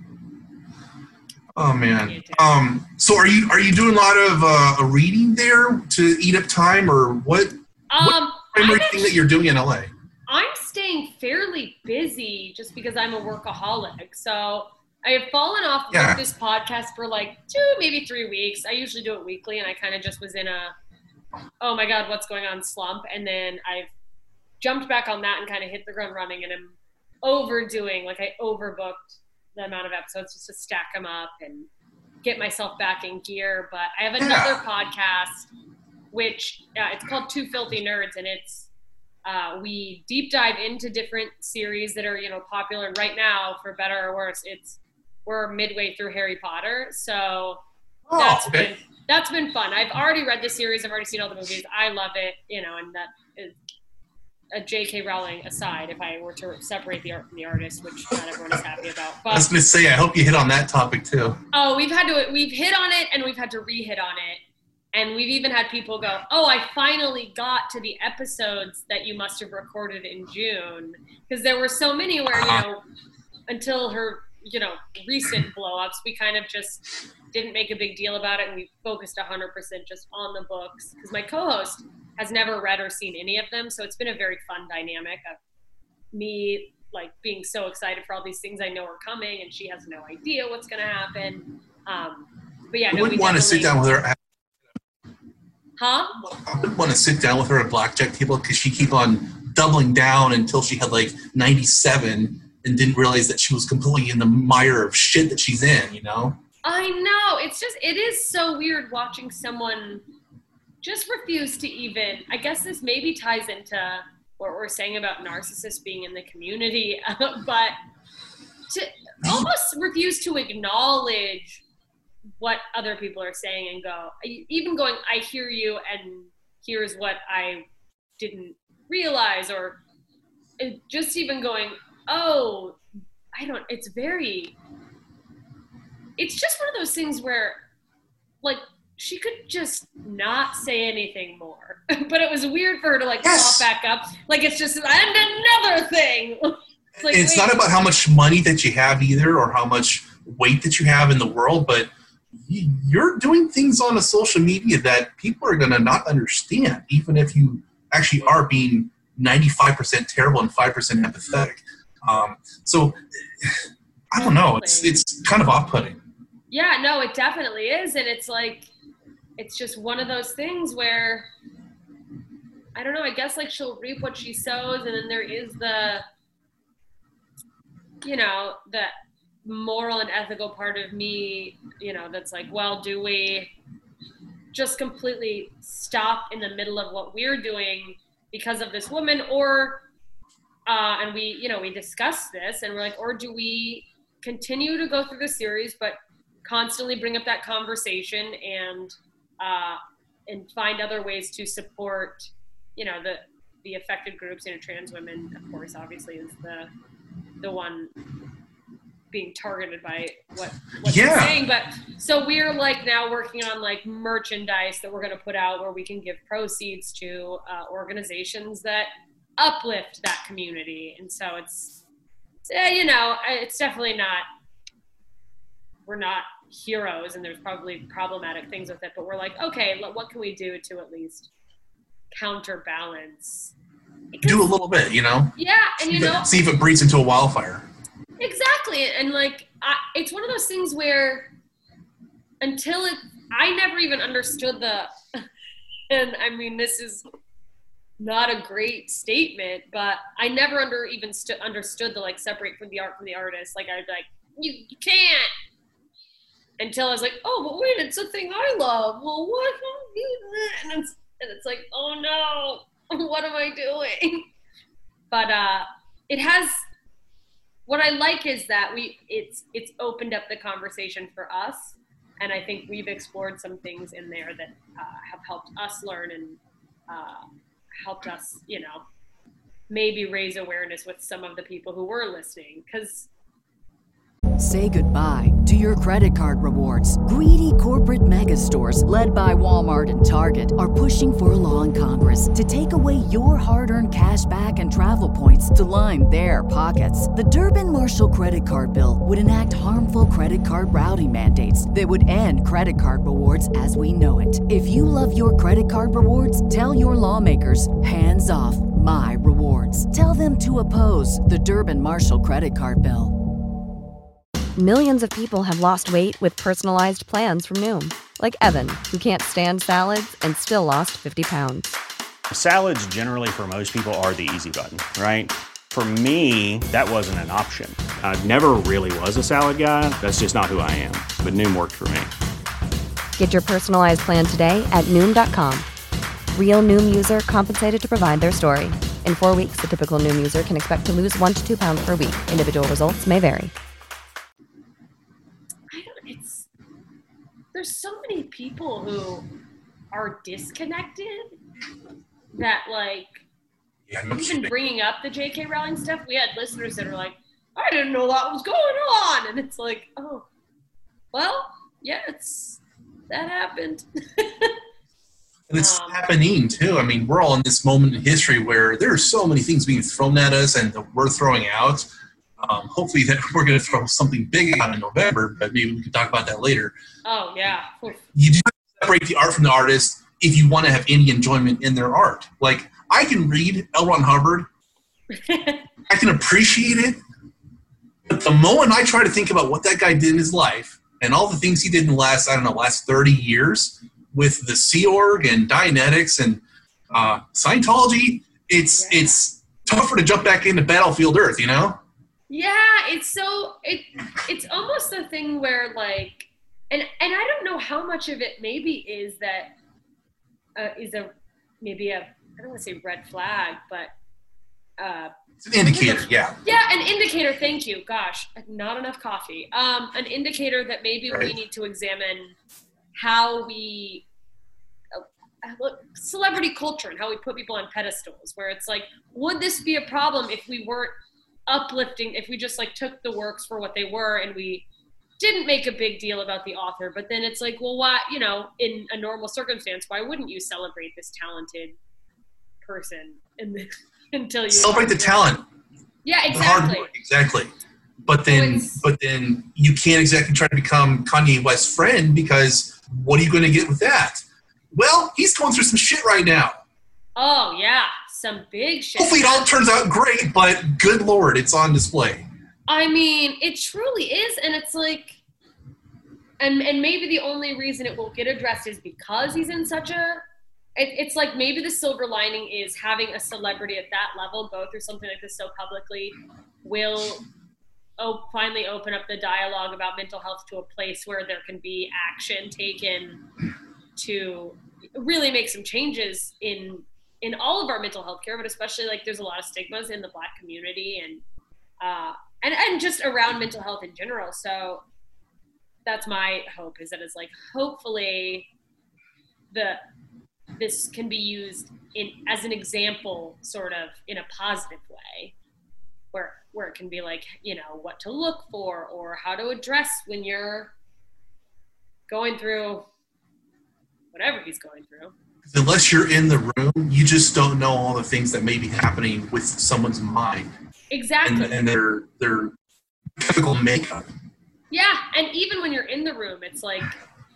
Oh man. Um. So are you are you doing a lot of uh, a reading there to eat up time, or what? Um. What primary actually, thing that you're doing in L A? I'm staying fairly busy just because I'm a workaholic. So I have fallen off yeah. with this podcast for like two, maybe three weeks. I usually do it weekly, and I kind of just was in a, oh my God, what's going on slump. And then I've jumped back on that and kind of hit the ground running, and I'm overdoing, like I overbooked the amount of episodes just to stack them up and get myself back in gear. But I have another yeah. podcast, which uh, it's called Two Filthy Nerds, and it's, Uh, we deep dive into different series that are, you know, popular. And right now, for better or worse, it's we're midway through Harry Potter, so oh, that's okay. been that's been fun. I've already read the series. I've already seen all the movies. I love it, you know. And that is a J K Rowling aside. If I were to separate the art from the artist, which not everyone is happy about. But, I was going to say, I hope you hit on that topic too. Oh, we've had to we've hit on it, and we've had to re-hit on it. And we've even had people go, oh, I finally got to the episodes that you must have recorded in June. Because there were so many where, you know, until her, you know, recent blow-ups, we kind of just didn't make a big deal about it. And we focused one hundred percent just on the books. Because my co-host has never read or seen any of them. So it's been a very fun dynamic of me, like, being so excited for all these things I know are coming. And she has no idea what's going to happen. Um, but yeah, I no, wouldn't we want to sit down with her. Huh? I would want to sit down with her at blackjack table because she keep on doubling down until she had like ninety-seven and didn't realize that she was completely in the mire of shit that she's in, you know? I know. It's just, it is so weird watching someone just refuse to even, I guess this maybe ties into what we're saying about narcissists being in the community, but to almost refuse to acknowledge what other people are saying and go, even going, I hear you, and here's what I didn't realize, or just even going, oh, I don't, it's very, it's just one of those things where, like, she could just not say anything more. But it was weird for her to, like, yes. pop back up. Like, it's just, and another thing. It's, like, it's wait. not about how much money that you have either, or how much weight that you have in the world, but you're doing things on a social media that people are going to not understand, even if you actually are being ninety-five percent terrible and five percent empathetic. Um, so I don't know. It's, it's kind of off-putting. Yeah, no, it definitely is. And it's like, it's just one of those things where, I don't know, I guess like she'll reap what she sows. And then there is the, you know, the moral and ethical part of me, you know, that's like, well, do we just completely stop in the middle of what we're doing because of this woman? Or, uh, and we, you know, we discuss this and we're like, or do we continue to go through the series, but constantly bring up that conversation and, uh, and find other ways to support, you know, the, the affected groups, you know, trans women, of course, obviously is the, the one being targeted by what, what yeah. you're saying. But so we're like now working on like merchandise that we're going to put out where we can give proceeds to uh, organizations that uplift that community. And so it's, uh, you know, it's definitely not, we're not heroes and there's probably problematic things with it, but we're like, okay, what can we do to at least counterbalance? Because, do a little bit, you know? Yeah. And you know, see if it breeds into a wildfire. Exactly. And like, I, it's one of those things where until it, I never even understood the, and I mean, this is not a great statement, but I never under even st- understood the like separate from the art from the artist. Like I'd like, you, you can't, until I was like, oh, but wait, it's a thing I love. Well, what? And it's, and it's like, oh no, what am I doing? But uh, it has, what I like is that we it's it's opened up the conversation for us, and I think we've explored some things in there that uh, have helped us learn and uh, helped us, you know, maybe raise awareness with some of the people who were listening. Because say goodbye to your credit card rewards. Greedy corporate mega stores, led by Walmart and Target, are pushing for a law in Congress to take away your hard-earned cash back and travel points to line their pockets. The Durbin-Marshall credit card bill would enact harmful credit card routing mandates that would end credit card rewards as we know it. If you love your credit card rewards, tell your lawmakers, hands off my rewards. Tell them to oppose the Durbin-Marshall credit card bill. Millions of people have lost weight with personalized plans from Noom. Like Evan, who can't stand salads and still lost fifty pounds. Salads generally for most people are the easy button, right? For me, that wasn't an option. I never really was a salad guy. That's just not who I am. But Noom worked for me. Get your personalized plan today at Noom dot com. Real Noom user compensated to provide their story. In four weeks, the typical Noom user can expect to lose one to two pounds per week. Individual results may vary. It's there's so many people who are disconnected that like yeah, no even kidding. bringing up the J K Rowling stuff, we had listeners that are like, I didn't know that was going on, and it's like, oh, well, yeah, it's that happened. And it's um, happening too. I mean, we're all in this moment in history where there are so many things being thrown at us and that we're throwing out. Um, hopefully that we're going to throw something big out in November, but maybe we can talk about that later. Oh, yeah. You do have to separate the art from the artist if you want to have any enjoyment in their art. Like, I can read L. Ron Hubbard. I can appreciate it. But the moment I try to think about what that guy did in his life and all the things he did in the last, I don't know, last thirty years with the Sea Org and Dianetics and uh, Scientology, it's yeah. it's tougher to jump back into Battlefield Earth, you know? Yeah, it's so it it's almost the thing where like, and and I don't know how much of it maybe is that uh, is a maybe a I don't want to say red flag, but uh, it's an indicator, yeah. Yeah, an indicator. Thank you. Gosh, not enough coffee. Um, an indicator that maybe right. we need to examine how we uh, celebrity culture and how we put people on pedestals. Where it's like, would this be a problem if we weren't uplifting? If we just like took the works for what they were and we didn't make a big deal about the author? But then it's like, well, why? You know, in a normal circumstance, why wouldn't you celebrate this talented person and until you celebrate the talent? Yeah, exactly. The hard work, exactly. But then, so but then you can't exactly try to become Kanye West's friend, because what are you going to get with that? Well, he's going through some shit right now. Oh yeah, some big shit. Hopefully, it all turns out great. But good Lord, it's on display. I mean, it truly is, and it's like, and and maybe the only reason it won't get addressed is because he's in such a. It, it's like maybe the silver lining is having a celebrity at that level go through something like this so publicly will oh, finally open up the dialogue about mental health to a place where there can be action taken to really make some changes in in all of our mental health care, but especially like there's a lot of stigmas in the Black community and uh, and and just around mental health in general. So that's my hope, is that it's like hopefully the this can be used in as an example, sort of in a positive way, where where it can be like, you know, what to look for or how to address when you're going through whatever he's going through. Unless you're in the room, you just don't know all the things that may be happening with someone's mind. Exactly. And, and their their chemical makeup. Yeah, and even when you're in the room, it's like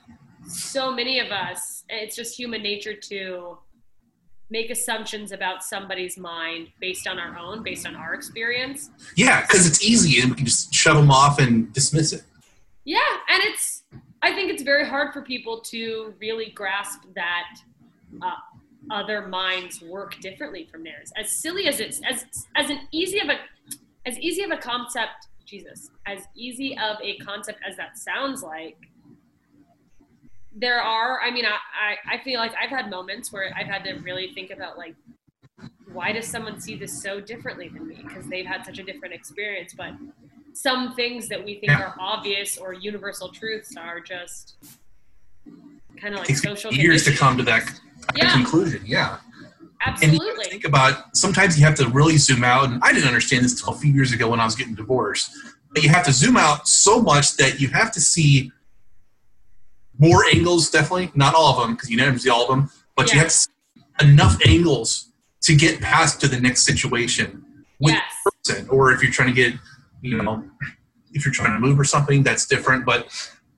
so many of us, it's just human nature to make assumptions about somebody's mind based on our own, based on our experience. Yeah, because it's easy and we can just shove them off and dismiss it. Yeah, and it's, I think it's very hard for people to really grasp that uh, other minds work differently from theirs. As silly as it's, as as an easy of a, as easy of a concept, Jesus, as easy of a concept as that sounds like, there are, I mean, I, I, I feel like I've had moments where I've had to really think about, like, why does someone see this so differently than me? Because they've had such a different experience. But some things that we think yeah. are obvious or universal truths are just kind of like it social takes years to come to that yeah. conclusion. Yeah. Absolutely. And you think about, sometimes you have to really zoom out. And I didn't understand this until a few years ago when I was getting divorced. But you have to zoom out so much that you have to see more angles, definitely. Not all of them, because you never see all of them. But yeah. you have to see enough angles to get past to the next situation with yes. the person. Or if you're trying to get, you know, if you're trying to move or something, that's different. But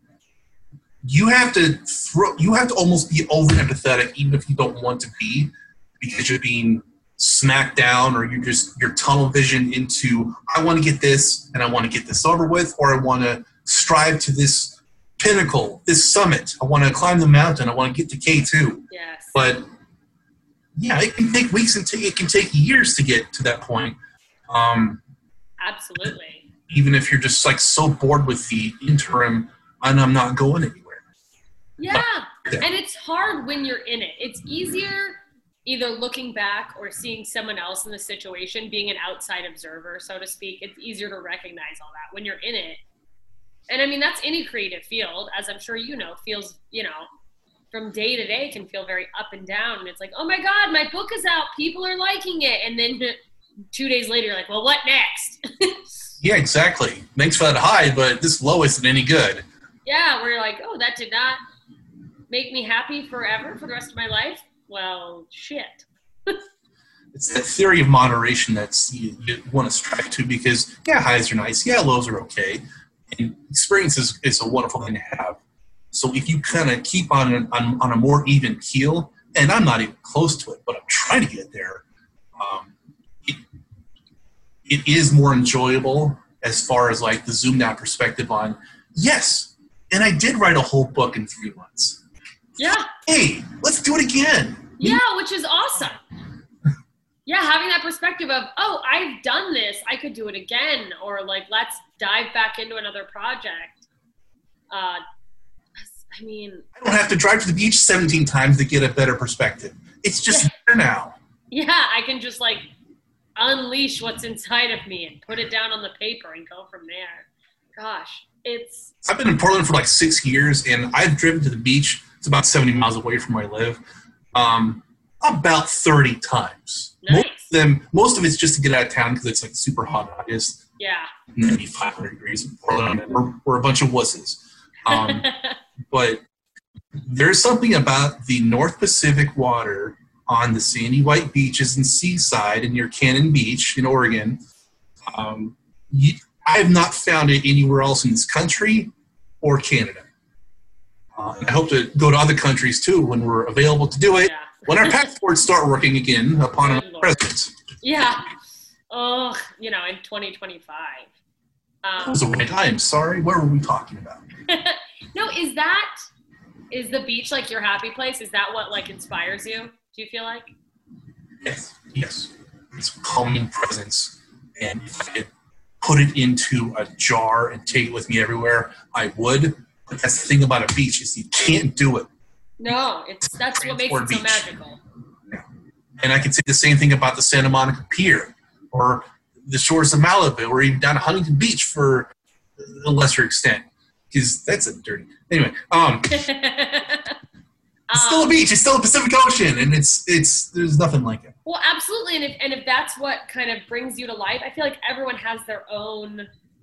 you have to throw, you have to almost be over empathetic, even if you don't want to be, because you're being smacked down, or you're just, you're tunnel vision into, I want to get this and I want to get this over with, or I want to strive to this pinnacle, this summit. I want to climb the mountain. I want to get to K two. Yes. But yeah, it can take weeks and t- it can take years to get to that point. Um, Absolutely. Even if you're just like so bored with the interim and I'm not going anywhere. Yeah. But, yeah. And it's hard when you're in it. It's easier either looking back or seeing someone else in the situation, being an outside observer, so to speak. It's easier to recognize all that when you're in it. And I mean, that's any creative field, as I'm sure you know, feels, you know, from day to day can feel very up and down. And it's like, oh my God, my book is out. People are liking it. And then two days later, you're like, well, what next? Yeah, exactly. Thanks for that high, but this low isn't any good. Yeah, where you're like, oh, that did not make me happy forever for the rest of my life. Well, shit. It's that theory of moderation that's you, you want to strive to, because, yeah, highs are nice. Yeah, lows are okay. And experience is, is a wonderful thing to have. So if you kind of keep on, an, on on a more even keel, and I'm not even close to it, but I'm trying to get there, um, it, it is more enjoyable as far as like the zoomed out perspective on, yes, and I did write a whole book in three months. Yeah. Hey, let's do it again. Yeah, which is awesome. Yeah, having that perspective of, oh, I've done this, I could do it again, or like, let's dive back into another project. Uh, I mean, I don't have to drive to the beach seventeen times to get a better perspective. It's just yeah. there now. Yeah, I can just like, unleash what's inside of me and put it down on the paper and go from there. Gosh, it's... I've been in Portland for like six years, and I've driven to the beach. It's about seventy miles away from where I live. Um, about thirty times. Nice. Most of them, most of it's just to get out of town because it's like super hot in August. Yeah. ninety-five hundred degrees in Portland. We're, we're a bunch of wusses. Um, but there's something about the North Pacific water on the sandy white beaches and seaside and near Cannon Beach in Oregon. Um, you, I have not found it anywhere else in this country or Canada. Uh, and I hope to go to other countries too when we're available to do it. Yeah. When our passports start working again upon our president. Yeah. Oh, you know, in twenty twenty-five. Um, That was a right time. Sorry. What were we talking about? No, is that, is the beach like your happy place? Is that what like inspires you? Do you feel like? Yes. Yes. It's a calming presence. And if I could put it into a jar and take it with me everywhere, I would. But that's the thing about a beach is you can't do it. No, it's that's what makes it so Beach. magical. Yeah. And I can say the same thing about the Santa Monica Pier or the shores of Malibu or even down to Huntington Beach for a lesser extent. Because that's a dirty... Anyway, um, it's still a beach. It's still a Pacific Ocean. And it's it's there's nothing like it. Well, absolutely. And if, and if that's what kind of brings you to life, I feel like everyone has their own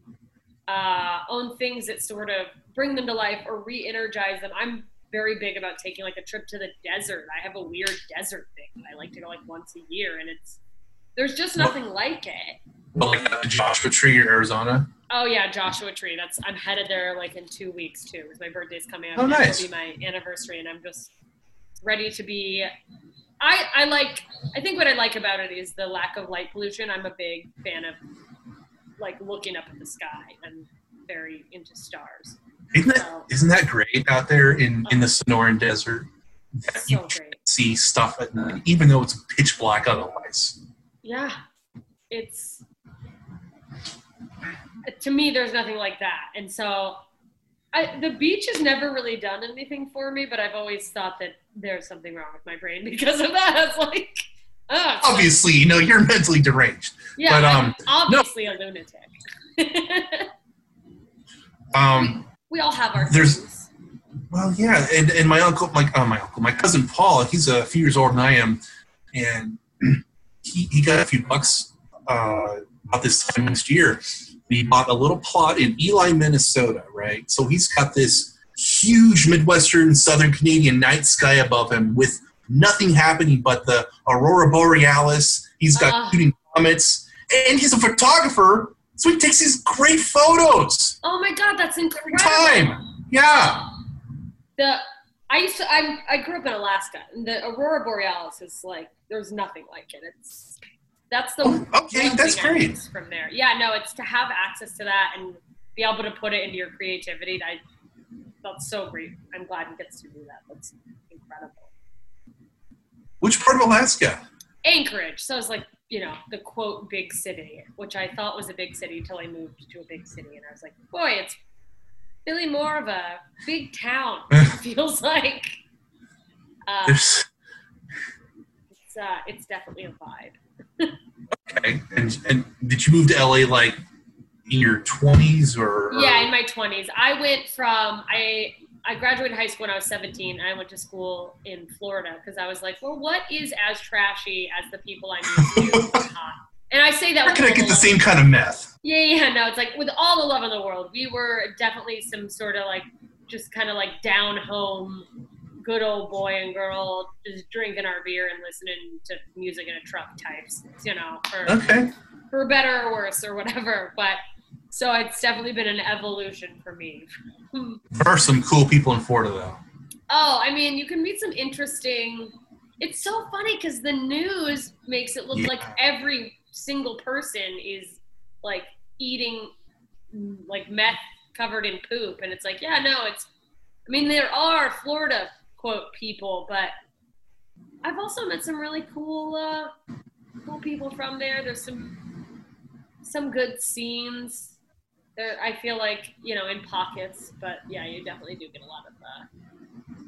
uh, own things that sort of bring them to life or re-energize them. I'm very big about taking like a trip to the desert. I have a weird desert thing. I like to go like once a year, and it's there's just nothing well, like it. Well, like the Joshua Tree in Arizona. Oh yeah, Joshua Tree. That's I'm headed there like in two weeks too. Because my birthday's coming up. Oh, nice. It'll be my anniversary, and I'm just ready to be. I I like. I think what I like about it is the lack of light pollution. I'm a big fan of like looking up at the sky. I'm very into stars. Isn't that, so, isn't that great out there in, in the Sonoran Desert? That so you great. See stuff at night, even though it's pitch black otherwise. Yeah, it's to me. There's nothing like that, and so I, the beach has never really done anything for me. But I've always thought that there's something wrong with my brain because of that. It's like, oh, it's obviously, like, you know, you're mentally deranged. Yeah, but, um, I'm obviously no. a lunatic. um. We all have our there's, things. Well, yeah, and, and my uncle, my uh, my uncle, my cousin Paul, he's a few years older than I am, and he he got a few bucks uh, about this time next year. He bought a little plot in Ely, Minnesota, right? So he's got this huge Midwestern, Southern Canadian night sky above him with nothing happening but the Aurora Borealis. He's got uh, shooting comets, and he's a photographer. So he takes these great photos. Oh my God, that's incredible! Time, yeah. The I used to I I grew up in Alaska, and the Aurora Borealis is like there's nothing like it. It's that's the oh, okay, that's great. From there, yeah, no, it's to have access to that and be able to put it into your creativity. I felt so great. I'm glad he gets to do that. That's incredible. Which part of Alaska? Anchorage. So it's like, you know, the quote big city, which I thought was a big city until I moved to a big city. And I was like, boy, it's really more of a big town. It feels like. Uh, it's, uh, it's definitely a vibe. Okay. And, and did you move to L A like in your twenties or, or? Yeah, in my twenties. I went from, I I graduated high school when I was seventeen, and I went to school in Florida because I was like, well, what is as trashy as the people I'm used to? And I say that Where with can I get the same kind of meth? Yeah, yeah, no, it's like with all the love in the world, we were definitely some sort of like, just kind of like down home, good old boy and girl, just drinking our beer and listening to music in a truck types, you know, for, okay. for better or worse or whatever. But so it's definitely been an evolution for me. There are some cool people in Florida, though. Oh, I mean, you can meet some interesting. It's so funny because the news makes it look yeah. like every single person is like eating like meth covered in poop, and it's like, yeah, no, it's. I mean, there are Florida quote people, but I've also met some really cool, uh, cool people from there. There's some some good scenes. There, I feel like, you know, in pockets, but yeah, you definitely do get a lot of uh,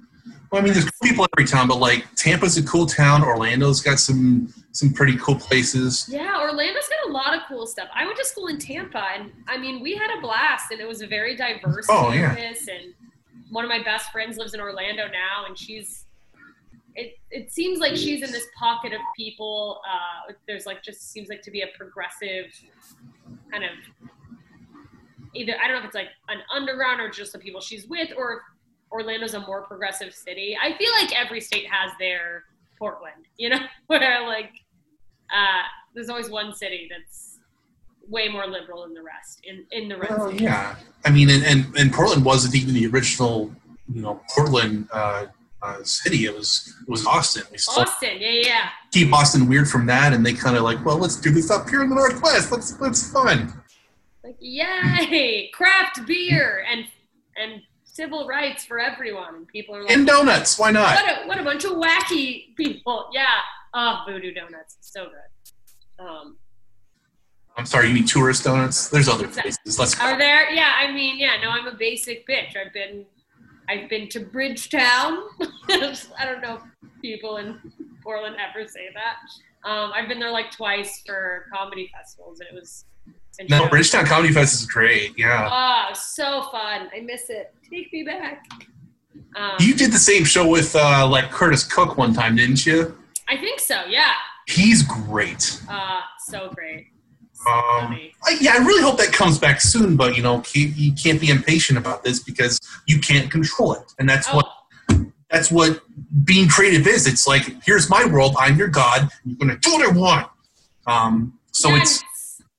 Well, I mean, there's cool people in every town, but like Tampa's a cool town. Orlando's got some some pretty cool places. Yeah, Orlando's got a lot of cool stuff. I went to school in Tampa, and I mean, we had a blast, and it was a very diverse oh, campus. Yeah. And one of my best friends lives in Orlando now, and she's. It it seems like she's in this pocket of people. Uh, there's like just seems like to be a progressive kind of. Either I don't know if it's like an underground or just the people she's with, or Orlando's a more progressive city. I feel like every state has their Portland, you know, where like uh, there's always one city that's way more liberal than the rest in, in the red well, state. Yeah, I mean, and, and, and Portland wasn't even the original, you know, Portland uh, uh, city. It was it was Austin. We still Austin, yeah, yeah. keep Austin weird from that, and they kind of like, well, let's do this up here in the Northwest. Let's let's fun. Like, yay, craft beer and and civil rights for everyone. And people are like, and donuts, why not? What a, what a bunch of wacky people. Yeah. Oh, Voodoo Donuts. So good. Um, I'm sorry, you mean tourist donuts? There's other Exactly. places. Let's go. Are there? Yeah, I mean, yeah, no, I'm a basic bitch. I've been I've been to Bridgetown. I don't know if people in Portland ever say that. Um, I've been there like twice for comedy festivals, and it was No, Bridgetown Comedy Fest is great. Yeah. Oh, so fun. I miss it. Take me back. Um, You did the same show with uh, like Curtis Cook one time, didn't you? I think so, yeah. He's great. Uh, so great. So Um, funny. I, yeah, I really hope that comes back soon, but you know, keep, you can't be impatient about this because you can't control it, and that's Oh. what that's what being creative is. It's like, here's my world, I'm your god, you're gonna do what I want. Um, so Yeah, it's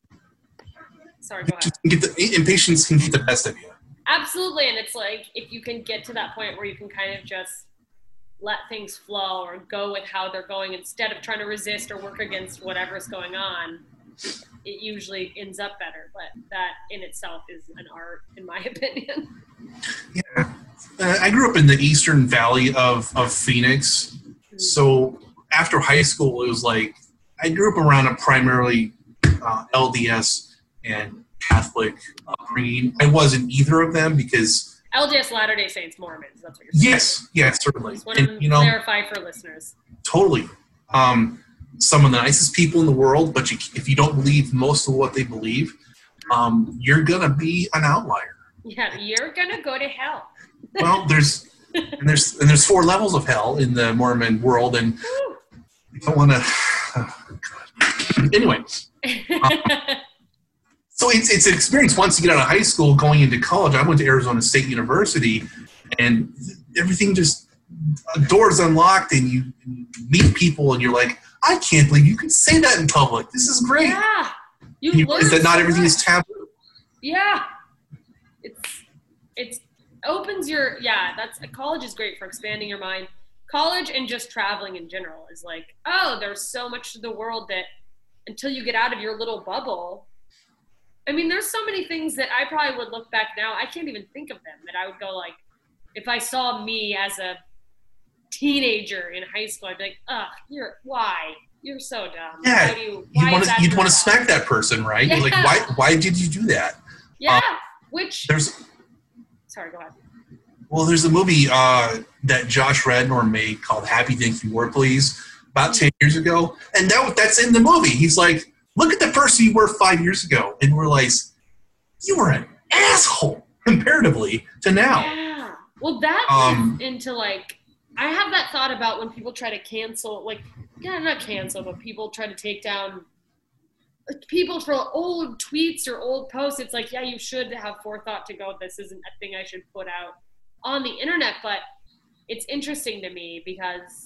Sorry, go ahead. just get the impatience can get the best of you. Absolutely, and it's like if you can get to that point where you can kind of just let things flow or go with how they're going instead of trying to resist or work against whatever's going on, it usually ends up better. But that in itself is an art, in my opinion. Yeah, uh, I grew up in the Eastern Valley of of Phoenix, so after high school, it was like I grew up around a primarily uh, L D S and Catholic upbringing. I wasn't either of them because L D S Latter-day Saints Mormons, that's what you're saying. yes, yes, certainly, Just want and to you know, clarify for listeners. totally. Um, some of the nicest people in the world, but you, if you don't believe most of what they believe, um, you're gonna be an outlier. Yeah, you're gonna go to hell. Well, there's and there's and there's four levels of hell in the Mormon world, and Woo. you don't want to. Oh, anyway, um, so it's it's an experience once you get out of high school, going into college. I went to Arizona State University, and everything just doors unlocked, and you meet people, and you're like, I can't believe you can say that in public. This is great. Yeah, you You- learn is that not so everything much. is taboo? Yeah, it's it's opens your yeah. That's college is great for expanding your mind. College and just traveling in general is like, oh, there's so much to the world that until you get out of your little bubble. I mean, there's so many things that I probably would look back now. I can't even think of them that I would go like, if I saw me as a teenager in high school, I'd be like, ugh, you're why? You're so dumb. Yeah, Why do you, you why want is to that you'd your want to fault? smack that person, right? You're like, Yeah. why why did you do that? Yeah, Um, which There's sorry, go ahead. Well, there's a movie uh, that Josh Radnor made called Happy Thank You Were Please about ten years ago. And that that's in the movie. He's like, look at the person you were five years ago. And we're like, you were an asshole comparatively to now. Yeah. Well, that Um, leads into like, I have that thought about when people try to cancel, like, yeah, not cancel, but people try to take down like, people for old tweets or old posts. It's like, yeah, you should have forethought to go, this isn't a thing I should put out on the internet. But it's interesting to me because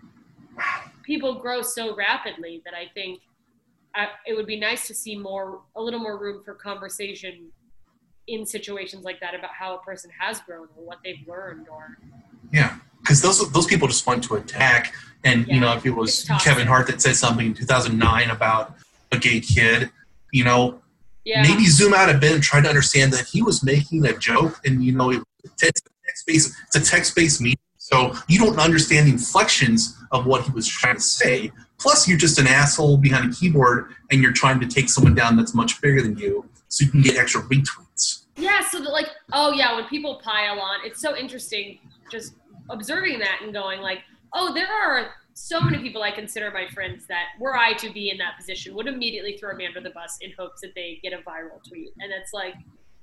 people grow so rapidly that I think I, it would be nice to see more, a little more room for conversation in situations like that about how a person has grown or what they've learned or Yeah, because those those people just want to attack. And, you Yeah, know, if it was it's toxic. Kevin Hart that said something in two thousand nine about a gay kid, you know, yeah. maybe zoom out a bit and try to understand that he was making a joke. And, you know, it, it's a text-based, it's a text-based medium. So you don't understand the inflections of what he was trying to say. Plus, you're just an asshole behind a keyboard and you're trying to take someone down that's much bigger than you so you can get extra retweets. Yeah, so that like, oh yeah, when people pile on, it's so interesting just observing that and going like, oh, there are so many people I consider my friends that were I to be in that position would immediately throw me under the bus in hopes that they get a viral tweet. And it's like,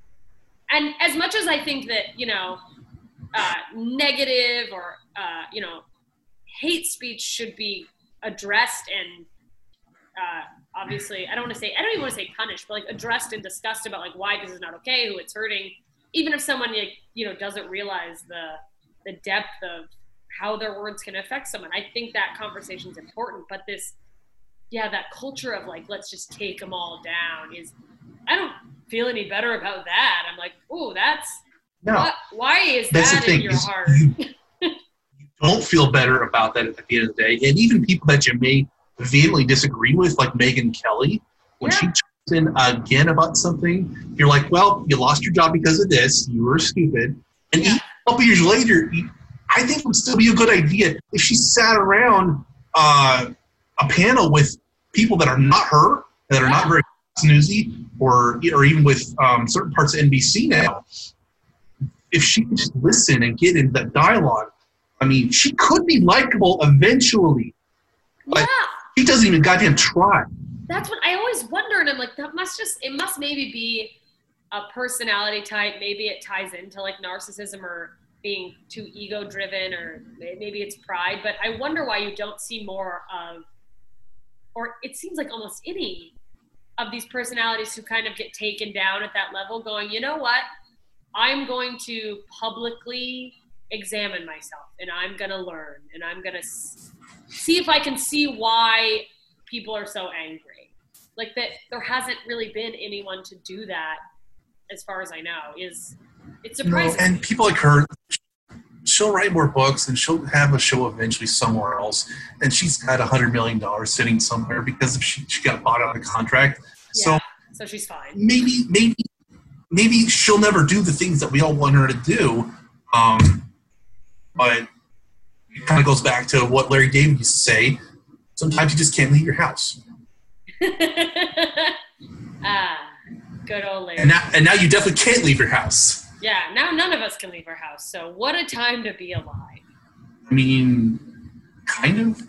and as much as I think that, you know, uh, negative or, uh, you know, hate speech should be addressed and uh, obviously, I don't want to say, I don't even want to say punished, but like addressed and discussed about like why this is not okay, who it's hurting. Even if someone, like, you know, doesn't realize the the depth of how their words can affect someone, I think that conversation is important. But this, yeah, that culture of like, let's just take them all down is, I don't feel any better about that. I'm like, oh, that's, no. what, why is that's that the thing, in your is heart? You, you don't feel better about that at the end of the day. And even people that you may vehemently disagree with, like Megyn Kelly, when yeah. she chimes in again about something, you're like, well, you lost your job because of this. You were stupid. And yeah. a couple years later, I think it would still be a good idea if she sat around uh, a panel with people that are not her, that are yeah. not very snoozy, or or even with um, certain parts of N B C now. If she could just listen and get into that dialogue, I mean, she could be likable eventually. But yeah. she doesn't even goddamn try. That's what I always wonder, and I'm like, that must just, it must maybe be a personality type. Maybe it ties into like narcissism or being too ego driven, or maybe it's pride. But I wonder why you don't see more of, or it seems like almost any of these personalities who kind of get taken down at that level going, you know what? I'm going to publicly examine myself, and I'm going to learn, and I'm going to see if I can see why people are so angry. Like that there hasn't really been anyone to do that, as far as I know. Is it's surprising. No, and people like her, she'll write more books and she'll have a show eventually somewhere else, and she's got a hundred million dollars sitting somewhere because if she, she got bought out of the contract. Yeah, so so she's fine. Maybe maybe maybe she'll never do the things that we all want her to do. Um, but it kind of goes back to what Larry David used to say. Sometimes you just can't leave your house. ah, good old Larry. And now, and now you definitely can't leave your house. Yeah, now none of us can leave our house. So what a time to be alive. I mean, kind of.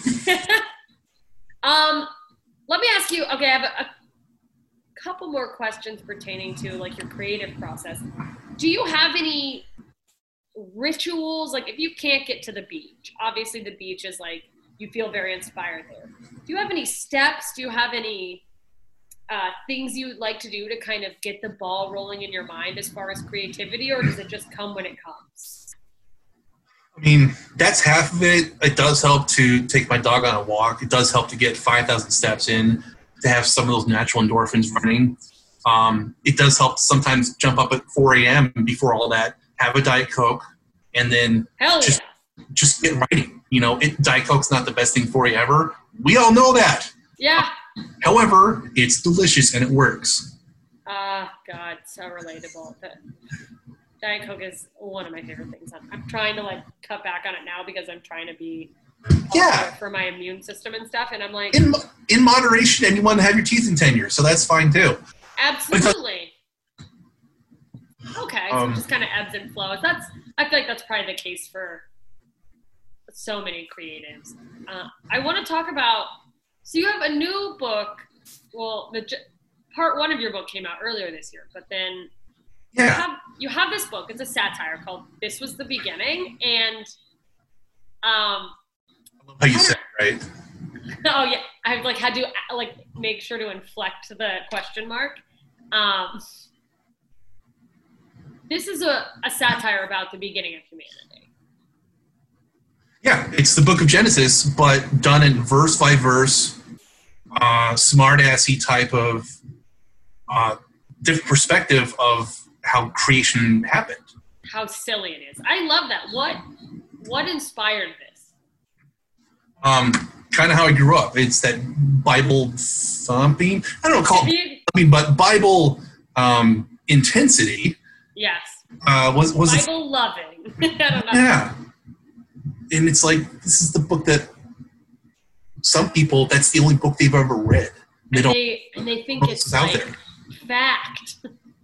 um, let me ask you. Okay, I have a, a couple more questions pertaining to like your creative process. Do you have any rituals? Like, if you can't get to the beach, obviously the beach is like you feel very inspired there. Do you have any steps? Do you have any uh, things you would like to do to kind of get the ball rolling in your mind as far as creativity, or does it just come when it comes? I mean, that's half of it. It does help to take my dog on a walk. It does help to get five thousand steps in, to have some of those natural endorphins running. Um, it does help to sometimes jump up at four a.m. before all that, have a Diet Coke, and then Hell just, yeah. just get writing. You know, it, Diet Coke's not the best thing for you ever. We all know that. Yeah. However, it's delicious and it works. Ah, uh, God, so relatable. But Diet Coke is one of my favorite things. I'm, I'm trying to like cut back on it now because I'm trying to be yeah for my immune system and stuff. And I'm like, in in moderation, and you want to have your teeth in tenure, so that's fine too. Absolutely. Okay, so um, it just kind of ebbs and flows. That's I feel like that's probably the case for so many creatives. Uh, I want to talk about. So you have a new book. Well, the part one of your book came out earlier this year, but then yeah. you have you have this book. It's a satire called "This Was the Beginning," and um. I love how you said it, right? Oh yeah, I've like had to like make sure to inflect the question mark. Um, this is a, a satire about the beginning of humanity. Yeah, it's the Book of Genesis, but done in verse by verse, uh, smart-assy type of uh, different perspective of how creation happened. How silly it is! I love that. What what inspired this? Um, kind of how I grew up. It's that Bible thumping. I don't know, call it thumping, but Bible um, intensity. Yes. Uh, was was Bible it, loving. I don't know. Yeah. And it's like, this is the book that some people, that's the only book they've ever read. They and don't they, and they think it's like out there. fact.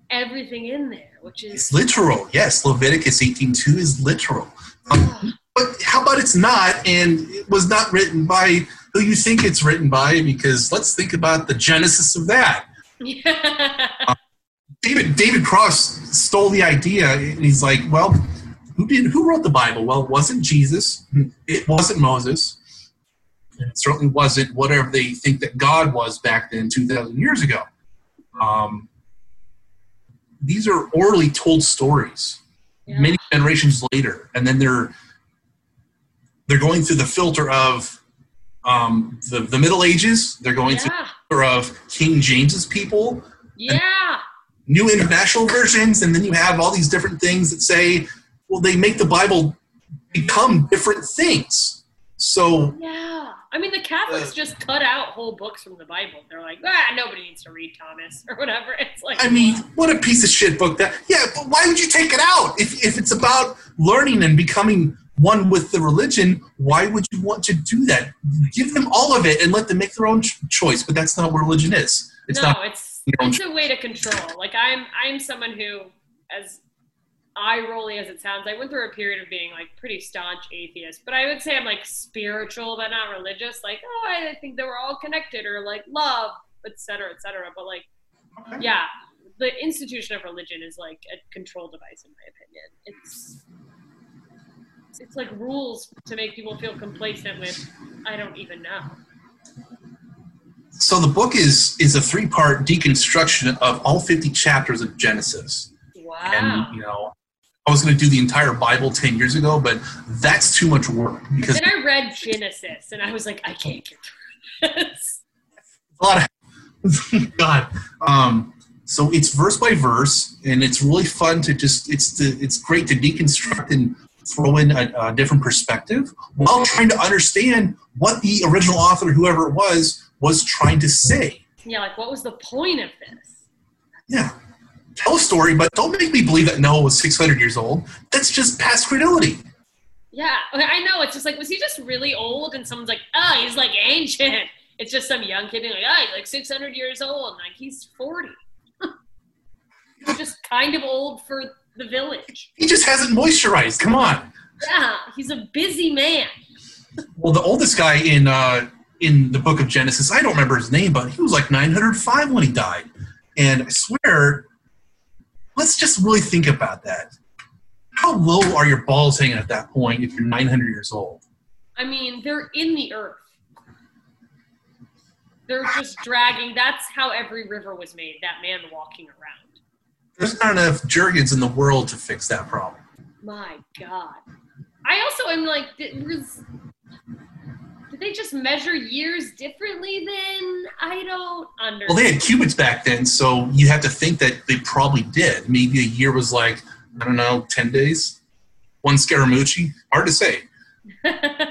everything in there, which is it's literal. Yes, Leviticus eighteen two is literal. Um, but how about it's not, and it was not written by who you think it's written by? Because let's think about the genesis of that. Yeah. Uh, David David Cross stole the idea, and he's like, well, who did who wrote the Bible? Well, it wasn't Jesus. It wasn't Moses. And it certainly wasn't whatever they think that God was back then two thousand years ago. Um, these are orally told stories yeah. many generations later, and then they're they're going through the filter of um, the, the Middle Ages. They're going yeah. through the filter of King James's people. Yeah. New international versions, and then you have all these different things that say, well, they make the Bible become different things. So yeah, I mean, the Catholics uh, just cut out whole books from the Bible. They're like, ah, nobody needs to read Thomas or whatever. It's like, I mean, what a piece of shit book that. Yeah, but why would you take it out if if it's about learning and becoming one with the religion? Why would you want to do that? Give them all of it and let them make their own ch- choice. But that's not what religion is. It's no, not. it's it's a way to control. Like I'm I'm someone who, as eye-rolly as it sounds, I went through a period of being like pretty staunch atheist, but I would say I'm like spiritual but not religious. Like, oh, I think that we're all connected, or like love, et cetera, et cetera. But like, okay. yeah, the institution of religion is like a control device, in my opinion. It's it's like rules to make people feel complacent with, I don't even know. So the book is is a three-part deconstruction of all fifty chapters of Genesis. Wow. And, you know, I was going to do the entire Bible ten years ago, but that's too much work. Because then I read Genesis, and I was like, I can't get through this. A lot of God. Um, so it's verse by verse, and it's really fun to just it's to, it's great to deconstruct and throw in a, a different perspective while trying to understand what the original author, whoever it was, was trying to say. Yeah, like what was the point of this? Yeah. Tell a story, but don't make me believe that Noah was six hundred years old. That's just past credulity. Yeah, I know. It's just like, was he just really old? And someone's like, oh, he's like ancient. It's just some young kid being like, oh, he's like six hundred years old. And like, he's forty. He's just kind of old for the village. He just hasn't moisturized. Come on. Yeah, he's a busy man. Well, the oldest guy in uh, in the book of Genesis, I don't remember his name, but he was like nine hundred five when he died. And I swear, let's just really think about that. How low are your balls hanging at that point if you're nine hundred years old? I mean, they're in the earth. They're just dragging. That's how every river was made, that man walking around. There's not enough Jergens in the world to fix that problem. My God. I also am like, did, was, did they just measure years differently then? I don't understand. Well, they had cubits back then, so you have to think that they probably did. Maybe a year was like, I don't know, ten days? One Scaramucci? Hard to say. ah,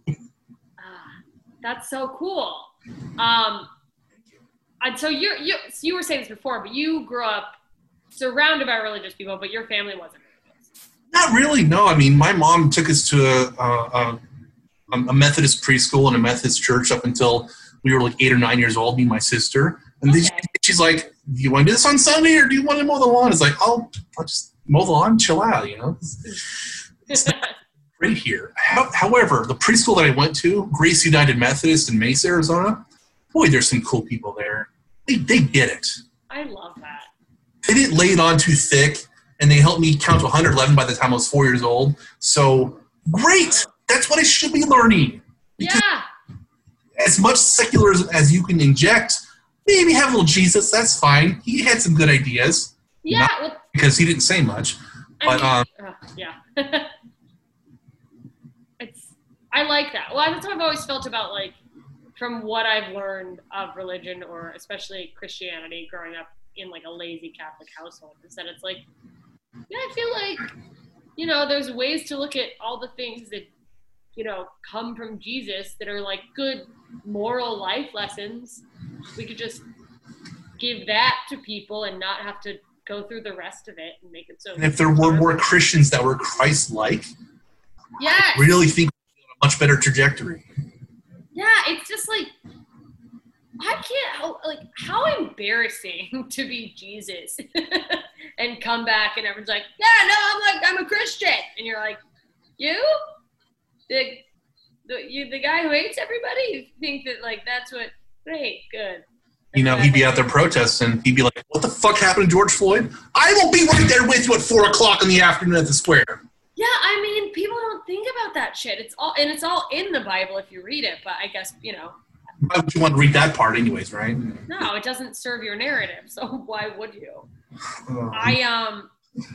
that's so cool. Um, and so you you so you were saying this before, but you grew up surrounded by religious people, but your family wasn't religious. Not really, no. I mean, my mom took us to a, a, a Methodist preschool and a Methodist church up until we were like eight or nine years old, me and my sister. And okay. then she's like, do you want to do this on Sunday or do you want to mow the lawn? It's like, I'll, I'll just mow the lawn, chill out, you know? It's, it's not great here. How, however, the preschool that I went to, Grace United Methodist in Mesa, Arizona, boy, there's some cool people there. They, they get it. I love that. They didn't lay it on too thick, and they helped me count to one hundred eleven by the time I was four years old. So, great! That's what I should be learning. Because yeah. As much secularism as you can inject, maybe have a little Jesus, that's fine. He had some good ideas. Yeah. Well, because he didn't say much. But, I mean, um, uh, yeah. it's, I like that. Well, that's what I've always felt about, like, from what I've learned of religion, or especially Christianity, growing up in like a lazy Catholic household, is that it's like, yeah, I feel like, you know, there's ways to look at all the things that, you know, come from Jesus that are like good moral life lessons. We could just give that to people and not have to go through the rest of it and make it so. And if there were more Christians that were Christ-like, yes. I really think we'd be on a much better trajectory. Yeah, it's just like, I can't, like, how embarrassing to be Jesus. and come back and everyone's like, yeah, no, I'm like, I'm a Christian. And you're like, you? The, the, you, the guy who hates everybody? You think that, like, that's what, great, good. You know, he'd be out there protesting. He'd be like, what the fuck happened to George Floyd? I will be right there with you at four o'clock in the afternoon at the square. Yeah, I mean, people don't think about that shit. It's all, and it's all in the Bible if you read it, but I guess, you know. Why would you want to read that part anyways, right? No, it doesn't serve your narrative, so why would you? Um, I, um,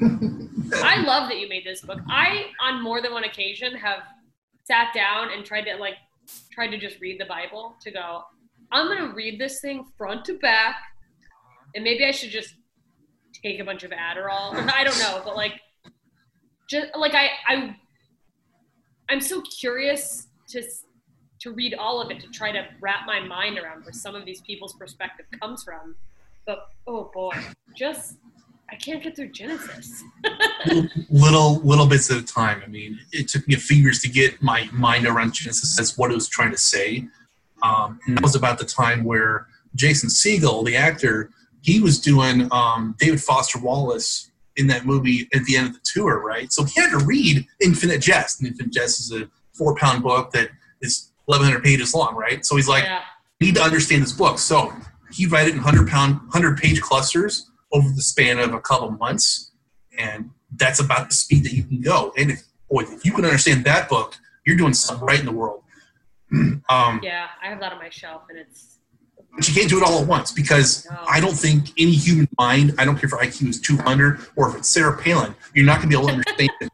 I love that you made this book. I, on more than one occasion, have sat down and tried to, like, tried to just read the Bible to go, I'm going to read this thing front to back, and maybe I should just take a bunch of Adderall. I don't know, but, like, just, like, I, I, I'm so curious to to read all of it, to try to wrap my mind around where some of these people's perspective comes from. But, oh, boy, just, I can't get through Genesis. little little bits at a time. I mean, it took me a few years to get my mind around Genesis as what it was trying to say. Um, and that was about the time where Jason Segel, the actor, he was doing um, David Foster Wallace in that movie at the end of the tour, right? So he had to read Infinite Jest. And Infinite Jest is a four-pound book that is eleven hundred pages long, right? So he's like, Yeah. I need to understand this book. So he read it in hundred-pound, hundred-page clusters over the span of a couple months, and that's about the speed that you can go. And if, boy, if you can understand that book, you're doing something right in the world. Um, Yeah, I have that on my shelf, and it's... But you can't do it all at once because No. I don't think any human mind, I don't care if I Q is two hundred or if it's Sarah Palin, you're not going to be able to understand it.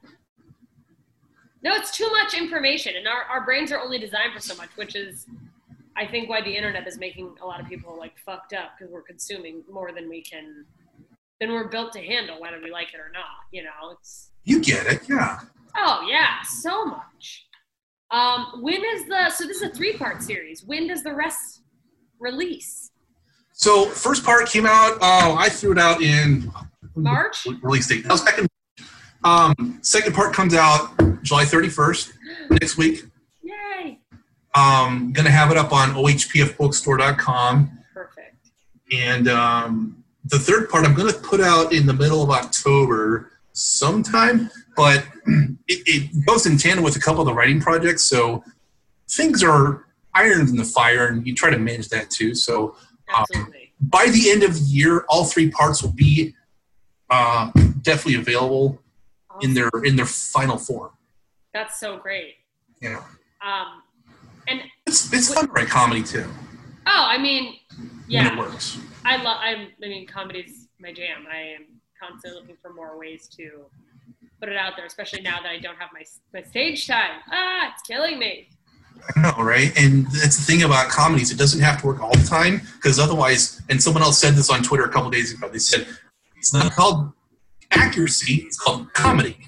No, it's too much information, and our, our brains are only designed for so much, which is, I think, why the internet is making a lot of people, like, fucked up, because we're consuming more than we can, than we're built to handle, whether we like it or not, you know? It's... You get it, yeah. Oh, yeah, so much. Um, when is the, so this is a three-part series. When does the rest release? So first part came out, uh, I threw it out in March? Release date. That was second. Um, second part comes out July thirty-first, next week. Yay. Um, gonna have it up on O H P F bookstore dot com. Perfect. And um, the third part I'm gonna put out in the middle of October sometime, but it, it goes in tandem with a couple of the writing projects, so things are irons in the fire, and you try to manage that too. So um, Absolutely. by the end of the year, all three parts will be uh, definitely available in their in their final form. That's so great. You know, Um, and it's it's fun to write comedy too. oh, I mean, When yeah, it works. I love. I'm. I mean, comedy's my jam. I am constantly looking for more ways to put it out there, especially now that I don't have my my stage time. Ah, it's killing me. I know, right? And that's the thing about comedies; it doesn't have to work all the time, because otherwise. And someone else said this on Twitter a couple days ago. They said it's not called accuracy; it's called comedy.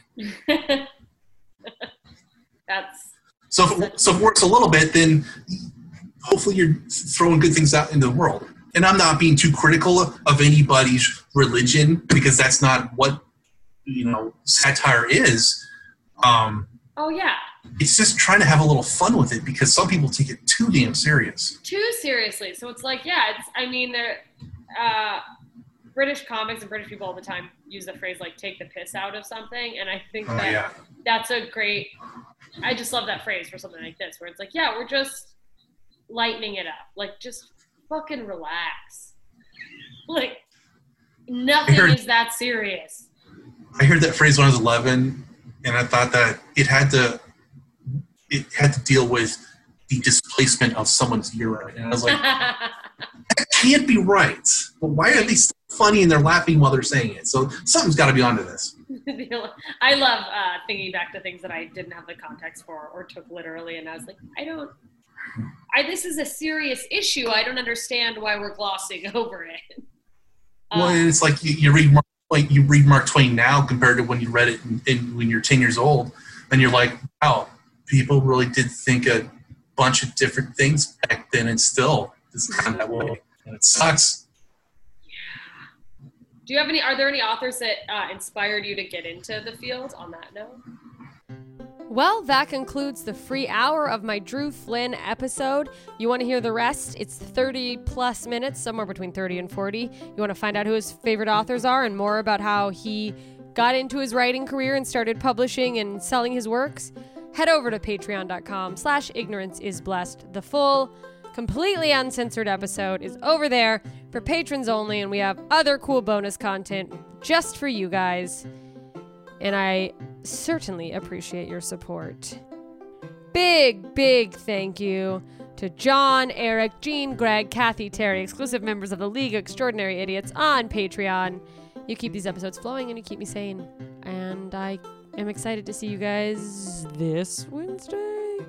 That's So if, it, so if it works a little bit, then hopefully you're throwing good things out into the world. And I'm not being too critical of, of anybody's religion, because that's not what, you know, satire is. Um, oh yeah, it's just trying to have a little fun with it, because some people take it too damn serious. too seriously. So it's like, yeah, it's. I mean, they're uh, British comics and British people all the time use the phrase like "take the piss out of something," and I think Oh, that yeah. that's a great. I just love that phrase for something like this, where it's like, yeah, we're just lightening it up, like just fucking relax, like nothing heard- is that serious. I heard that phrase when I was eleven, and I thought that it had to it had to deal with the displacement of someone's urine. And I was like, that can't be right. But why are they so funny and they're laughing while they're saying it? So something's got to be onto this. I love uh, thinking back to things that I didn't have the context for or took literally, and I was like, I don't. I this is a serious issue. I don't understand why we're glossing over it. Well, Uh, it's like you, you read Mark, like you read Mark Twain now compared to when you read it in, in, when you're ten years old, and you're like, wow, people really did think a bunch of different things back then, and still it's kind of that way, and it sucks. Do you have any? Are there any authors that uh, inspired you to get into the field? On that note. Well, that concludes the free hour of my Drew Flynn episode. You want to hear the rest? It's thirty plus minutes, somewhere between thirty and forty. You want to find out who his favorite authors are and more about how he got into his writing career and started publishing and selling his works? Head over to patreon.com slash ignorance is blessed. The full, completely uncensored episode is over there for patrons only, and we have other cool bonus content just for you guys. And I certainly appreciate your support. Big, big thank you to John, Eric, Jean, Greg, Kathy, Terry, exclusive members of the League of Extraordinary Idiots on Patreon. You keep these episodes flowing and you keep me sane. And I am excited to see you guys this Wednesday.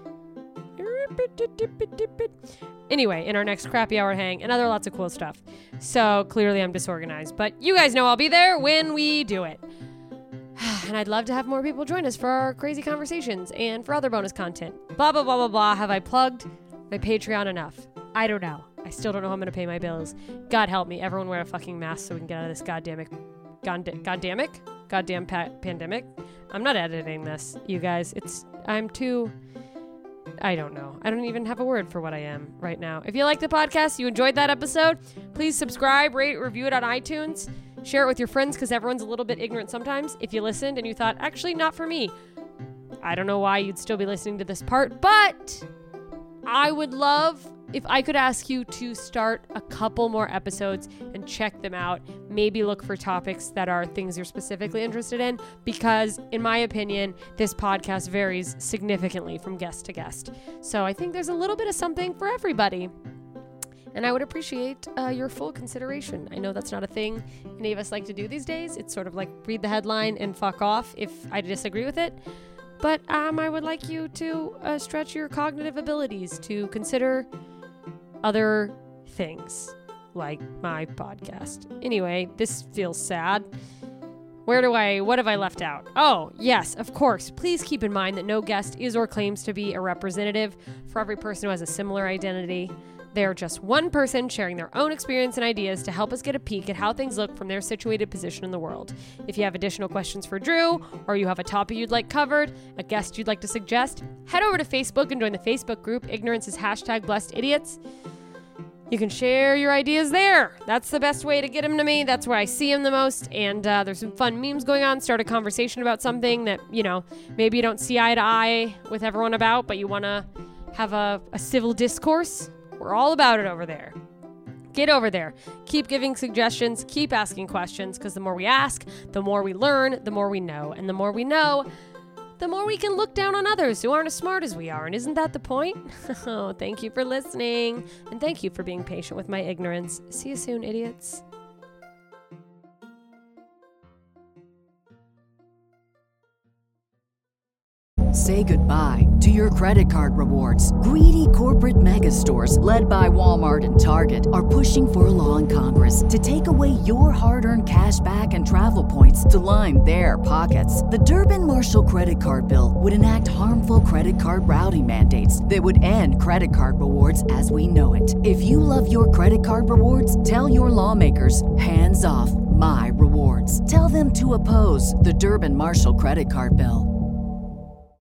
Anyway, in our next crappy hour hang and other lots of cool stuff. So clearly I'm disorganized, but you guys know I'll be there when we do it. And I'd love to have more people join us for our crazy conversations and for other bonus content. Blah, blah, blah, blah, blah. Have I plugged my Patreon enough? I don't know. I still don't know how I'm going to pay my bills. God help me. Everyone wear a fucking mask so we can get out of this goddamn, god, goddamn, goddamn pa- pandemic. I'm not editing this, you guys. It's, I'm too, I don't know. I don't even have a word for what I am right now. If you like the podcast, you enjoyed that episode, please subscribe, rate, review it on iTunes. Share it with your friends because everyone's a little bit ignorant sometimes. If you listened and you thought, actually, not for me, I don't know why you'd still be listening to this part, but I would love if I could ask you to start a couple more episodes and check them out. Maybe look for topics that are things you're specifically interested in, because in my opinion, this podcast varies significantly from guest to guest. So I think there's a little bit of something for everybody. And I would appreciate uh, your full consideration. I know that's not a thing any of us like to do these days. It's sort of like read the headline and fuck off if I disagree with it. But um, I would like you to uh, stretch your cognitive abilities to consider other things, like my podcast. Anyway, this feels sad. Where do I, what have I left out? Oh, yes, of course. Please keep in mind that no guest is or claims to be a representative for every person who has a similar identity. They're just one person sharing their own experience and ideas to help us get a peek at how things look from their situated position in the world. If you have additional questions for Drew, or you have a topic you'd like covered, a guest you'd like to suggest, head over to Facebook and join the Facebook group Ignorance is hashtag Blessed Idiots. You can share your ideas there. That's the best way to get them to me. That's where I see them the most. And uh, there's some fun memes going on. Start a conversation about something that, you know, maybe you don't see eye to eye with everyone about, but you want to have a, a civil discourse. We're all about it over there. Get over there. Keep giving suggestions. Keep asking questions, because the more we ask, the more we learn, the more we know. And the more we know, the more we can look down on others who aren't as smart as we are. And isn't that the point? Oh, thank you for listening. And thank you for being patient with my ignorance. See you soon, idiots. Say goodbye to your credit card rewards. Greedy corporate mega stores, led by Walmart and Target, are pushing for a law in Congress to take away your hard-earned cash back and travel points to line their pockets. The Durbin-Marshall credit card bill would enact harmful credit card routing mandates that would end credit card rewards as we know it. If you love your credit card rewards, tell your lawmakers, hands off my rewards. Tell them to oppose the Durbin-Marshall credit card bill.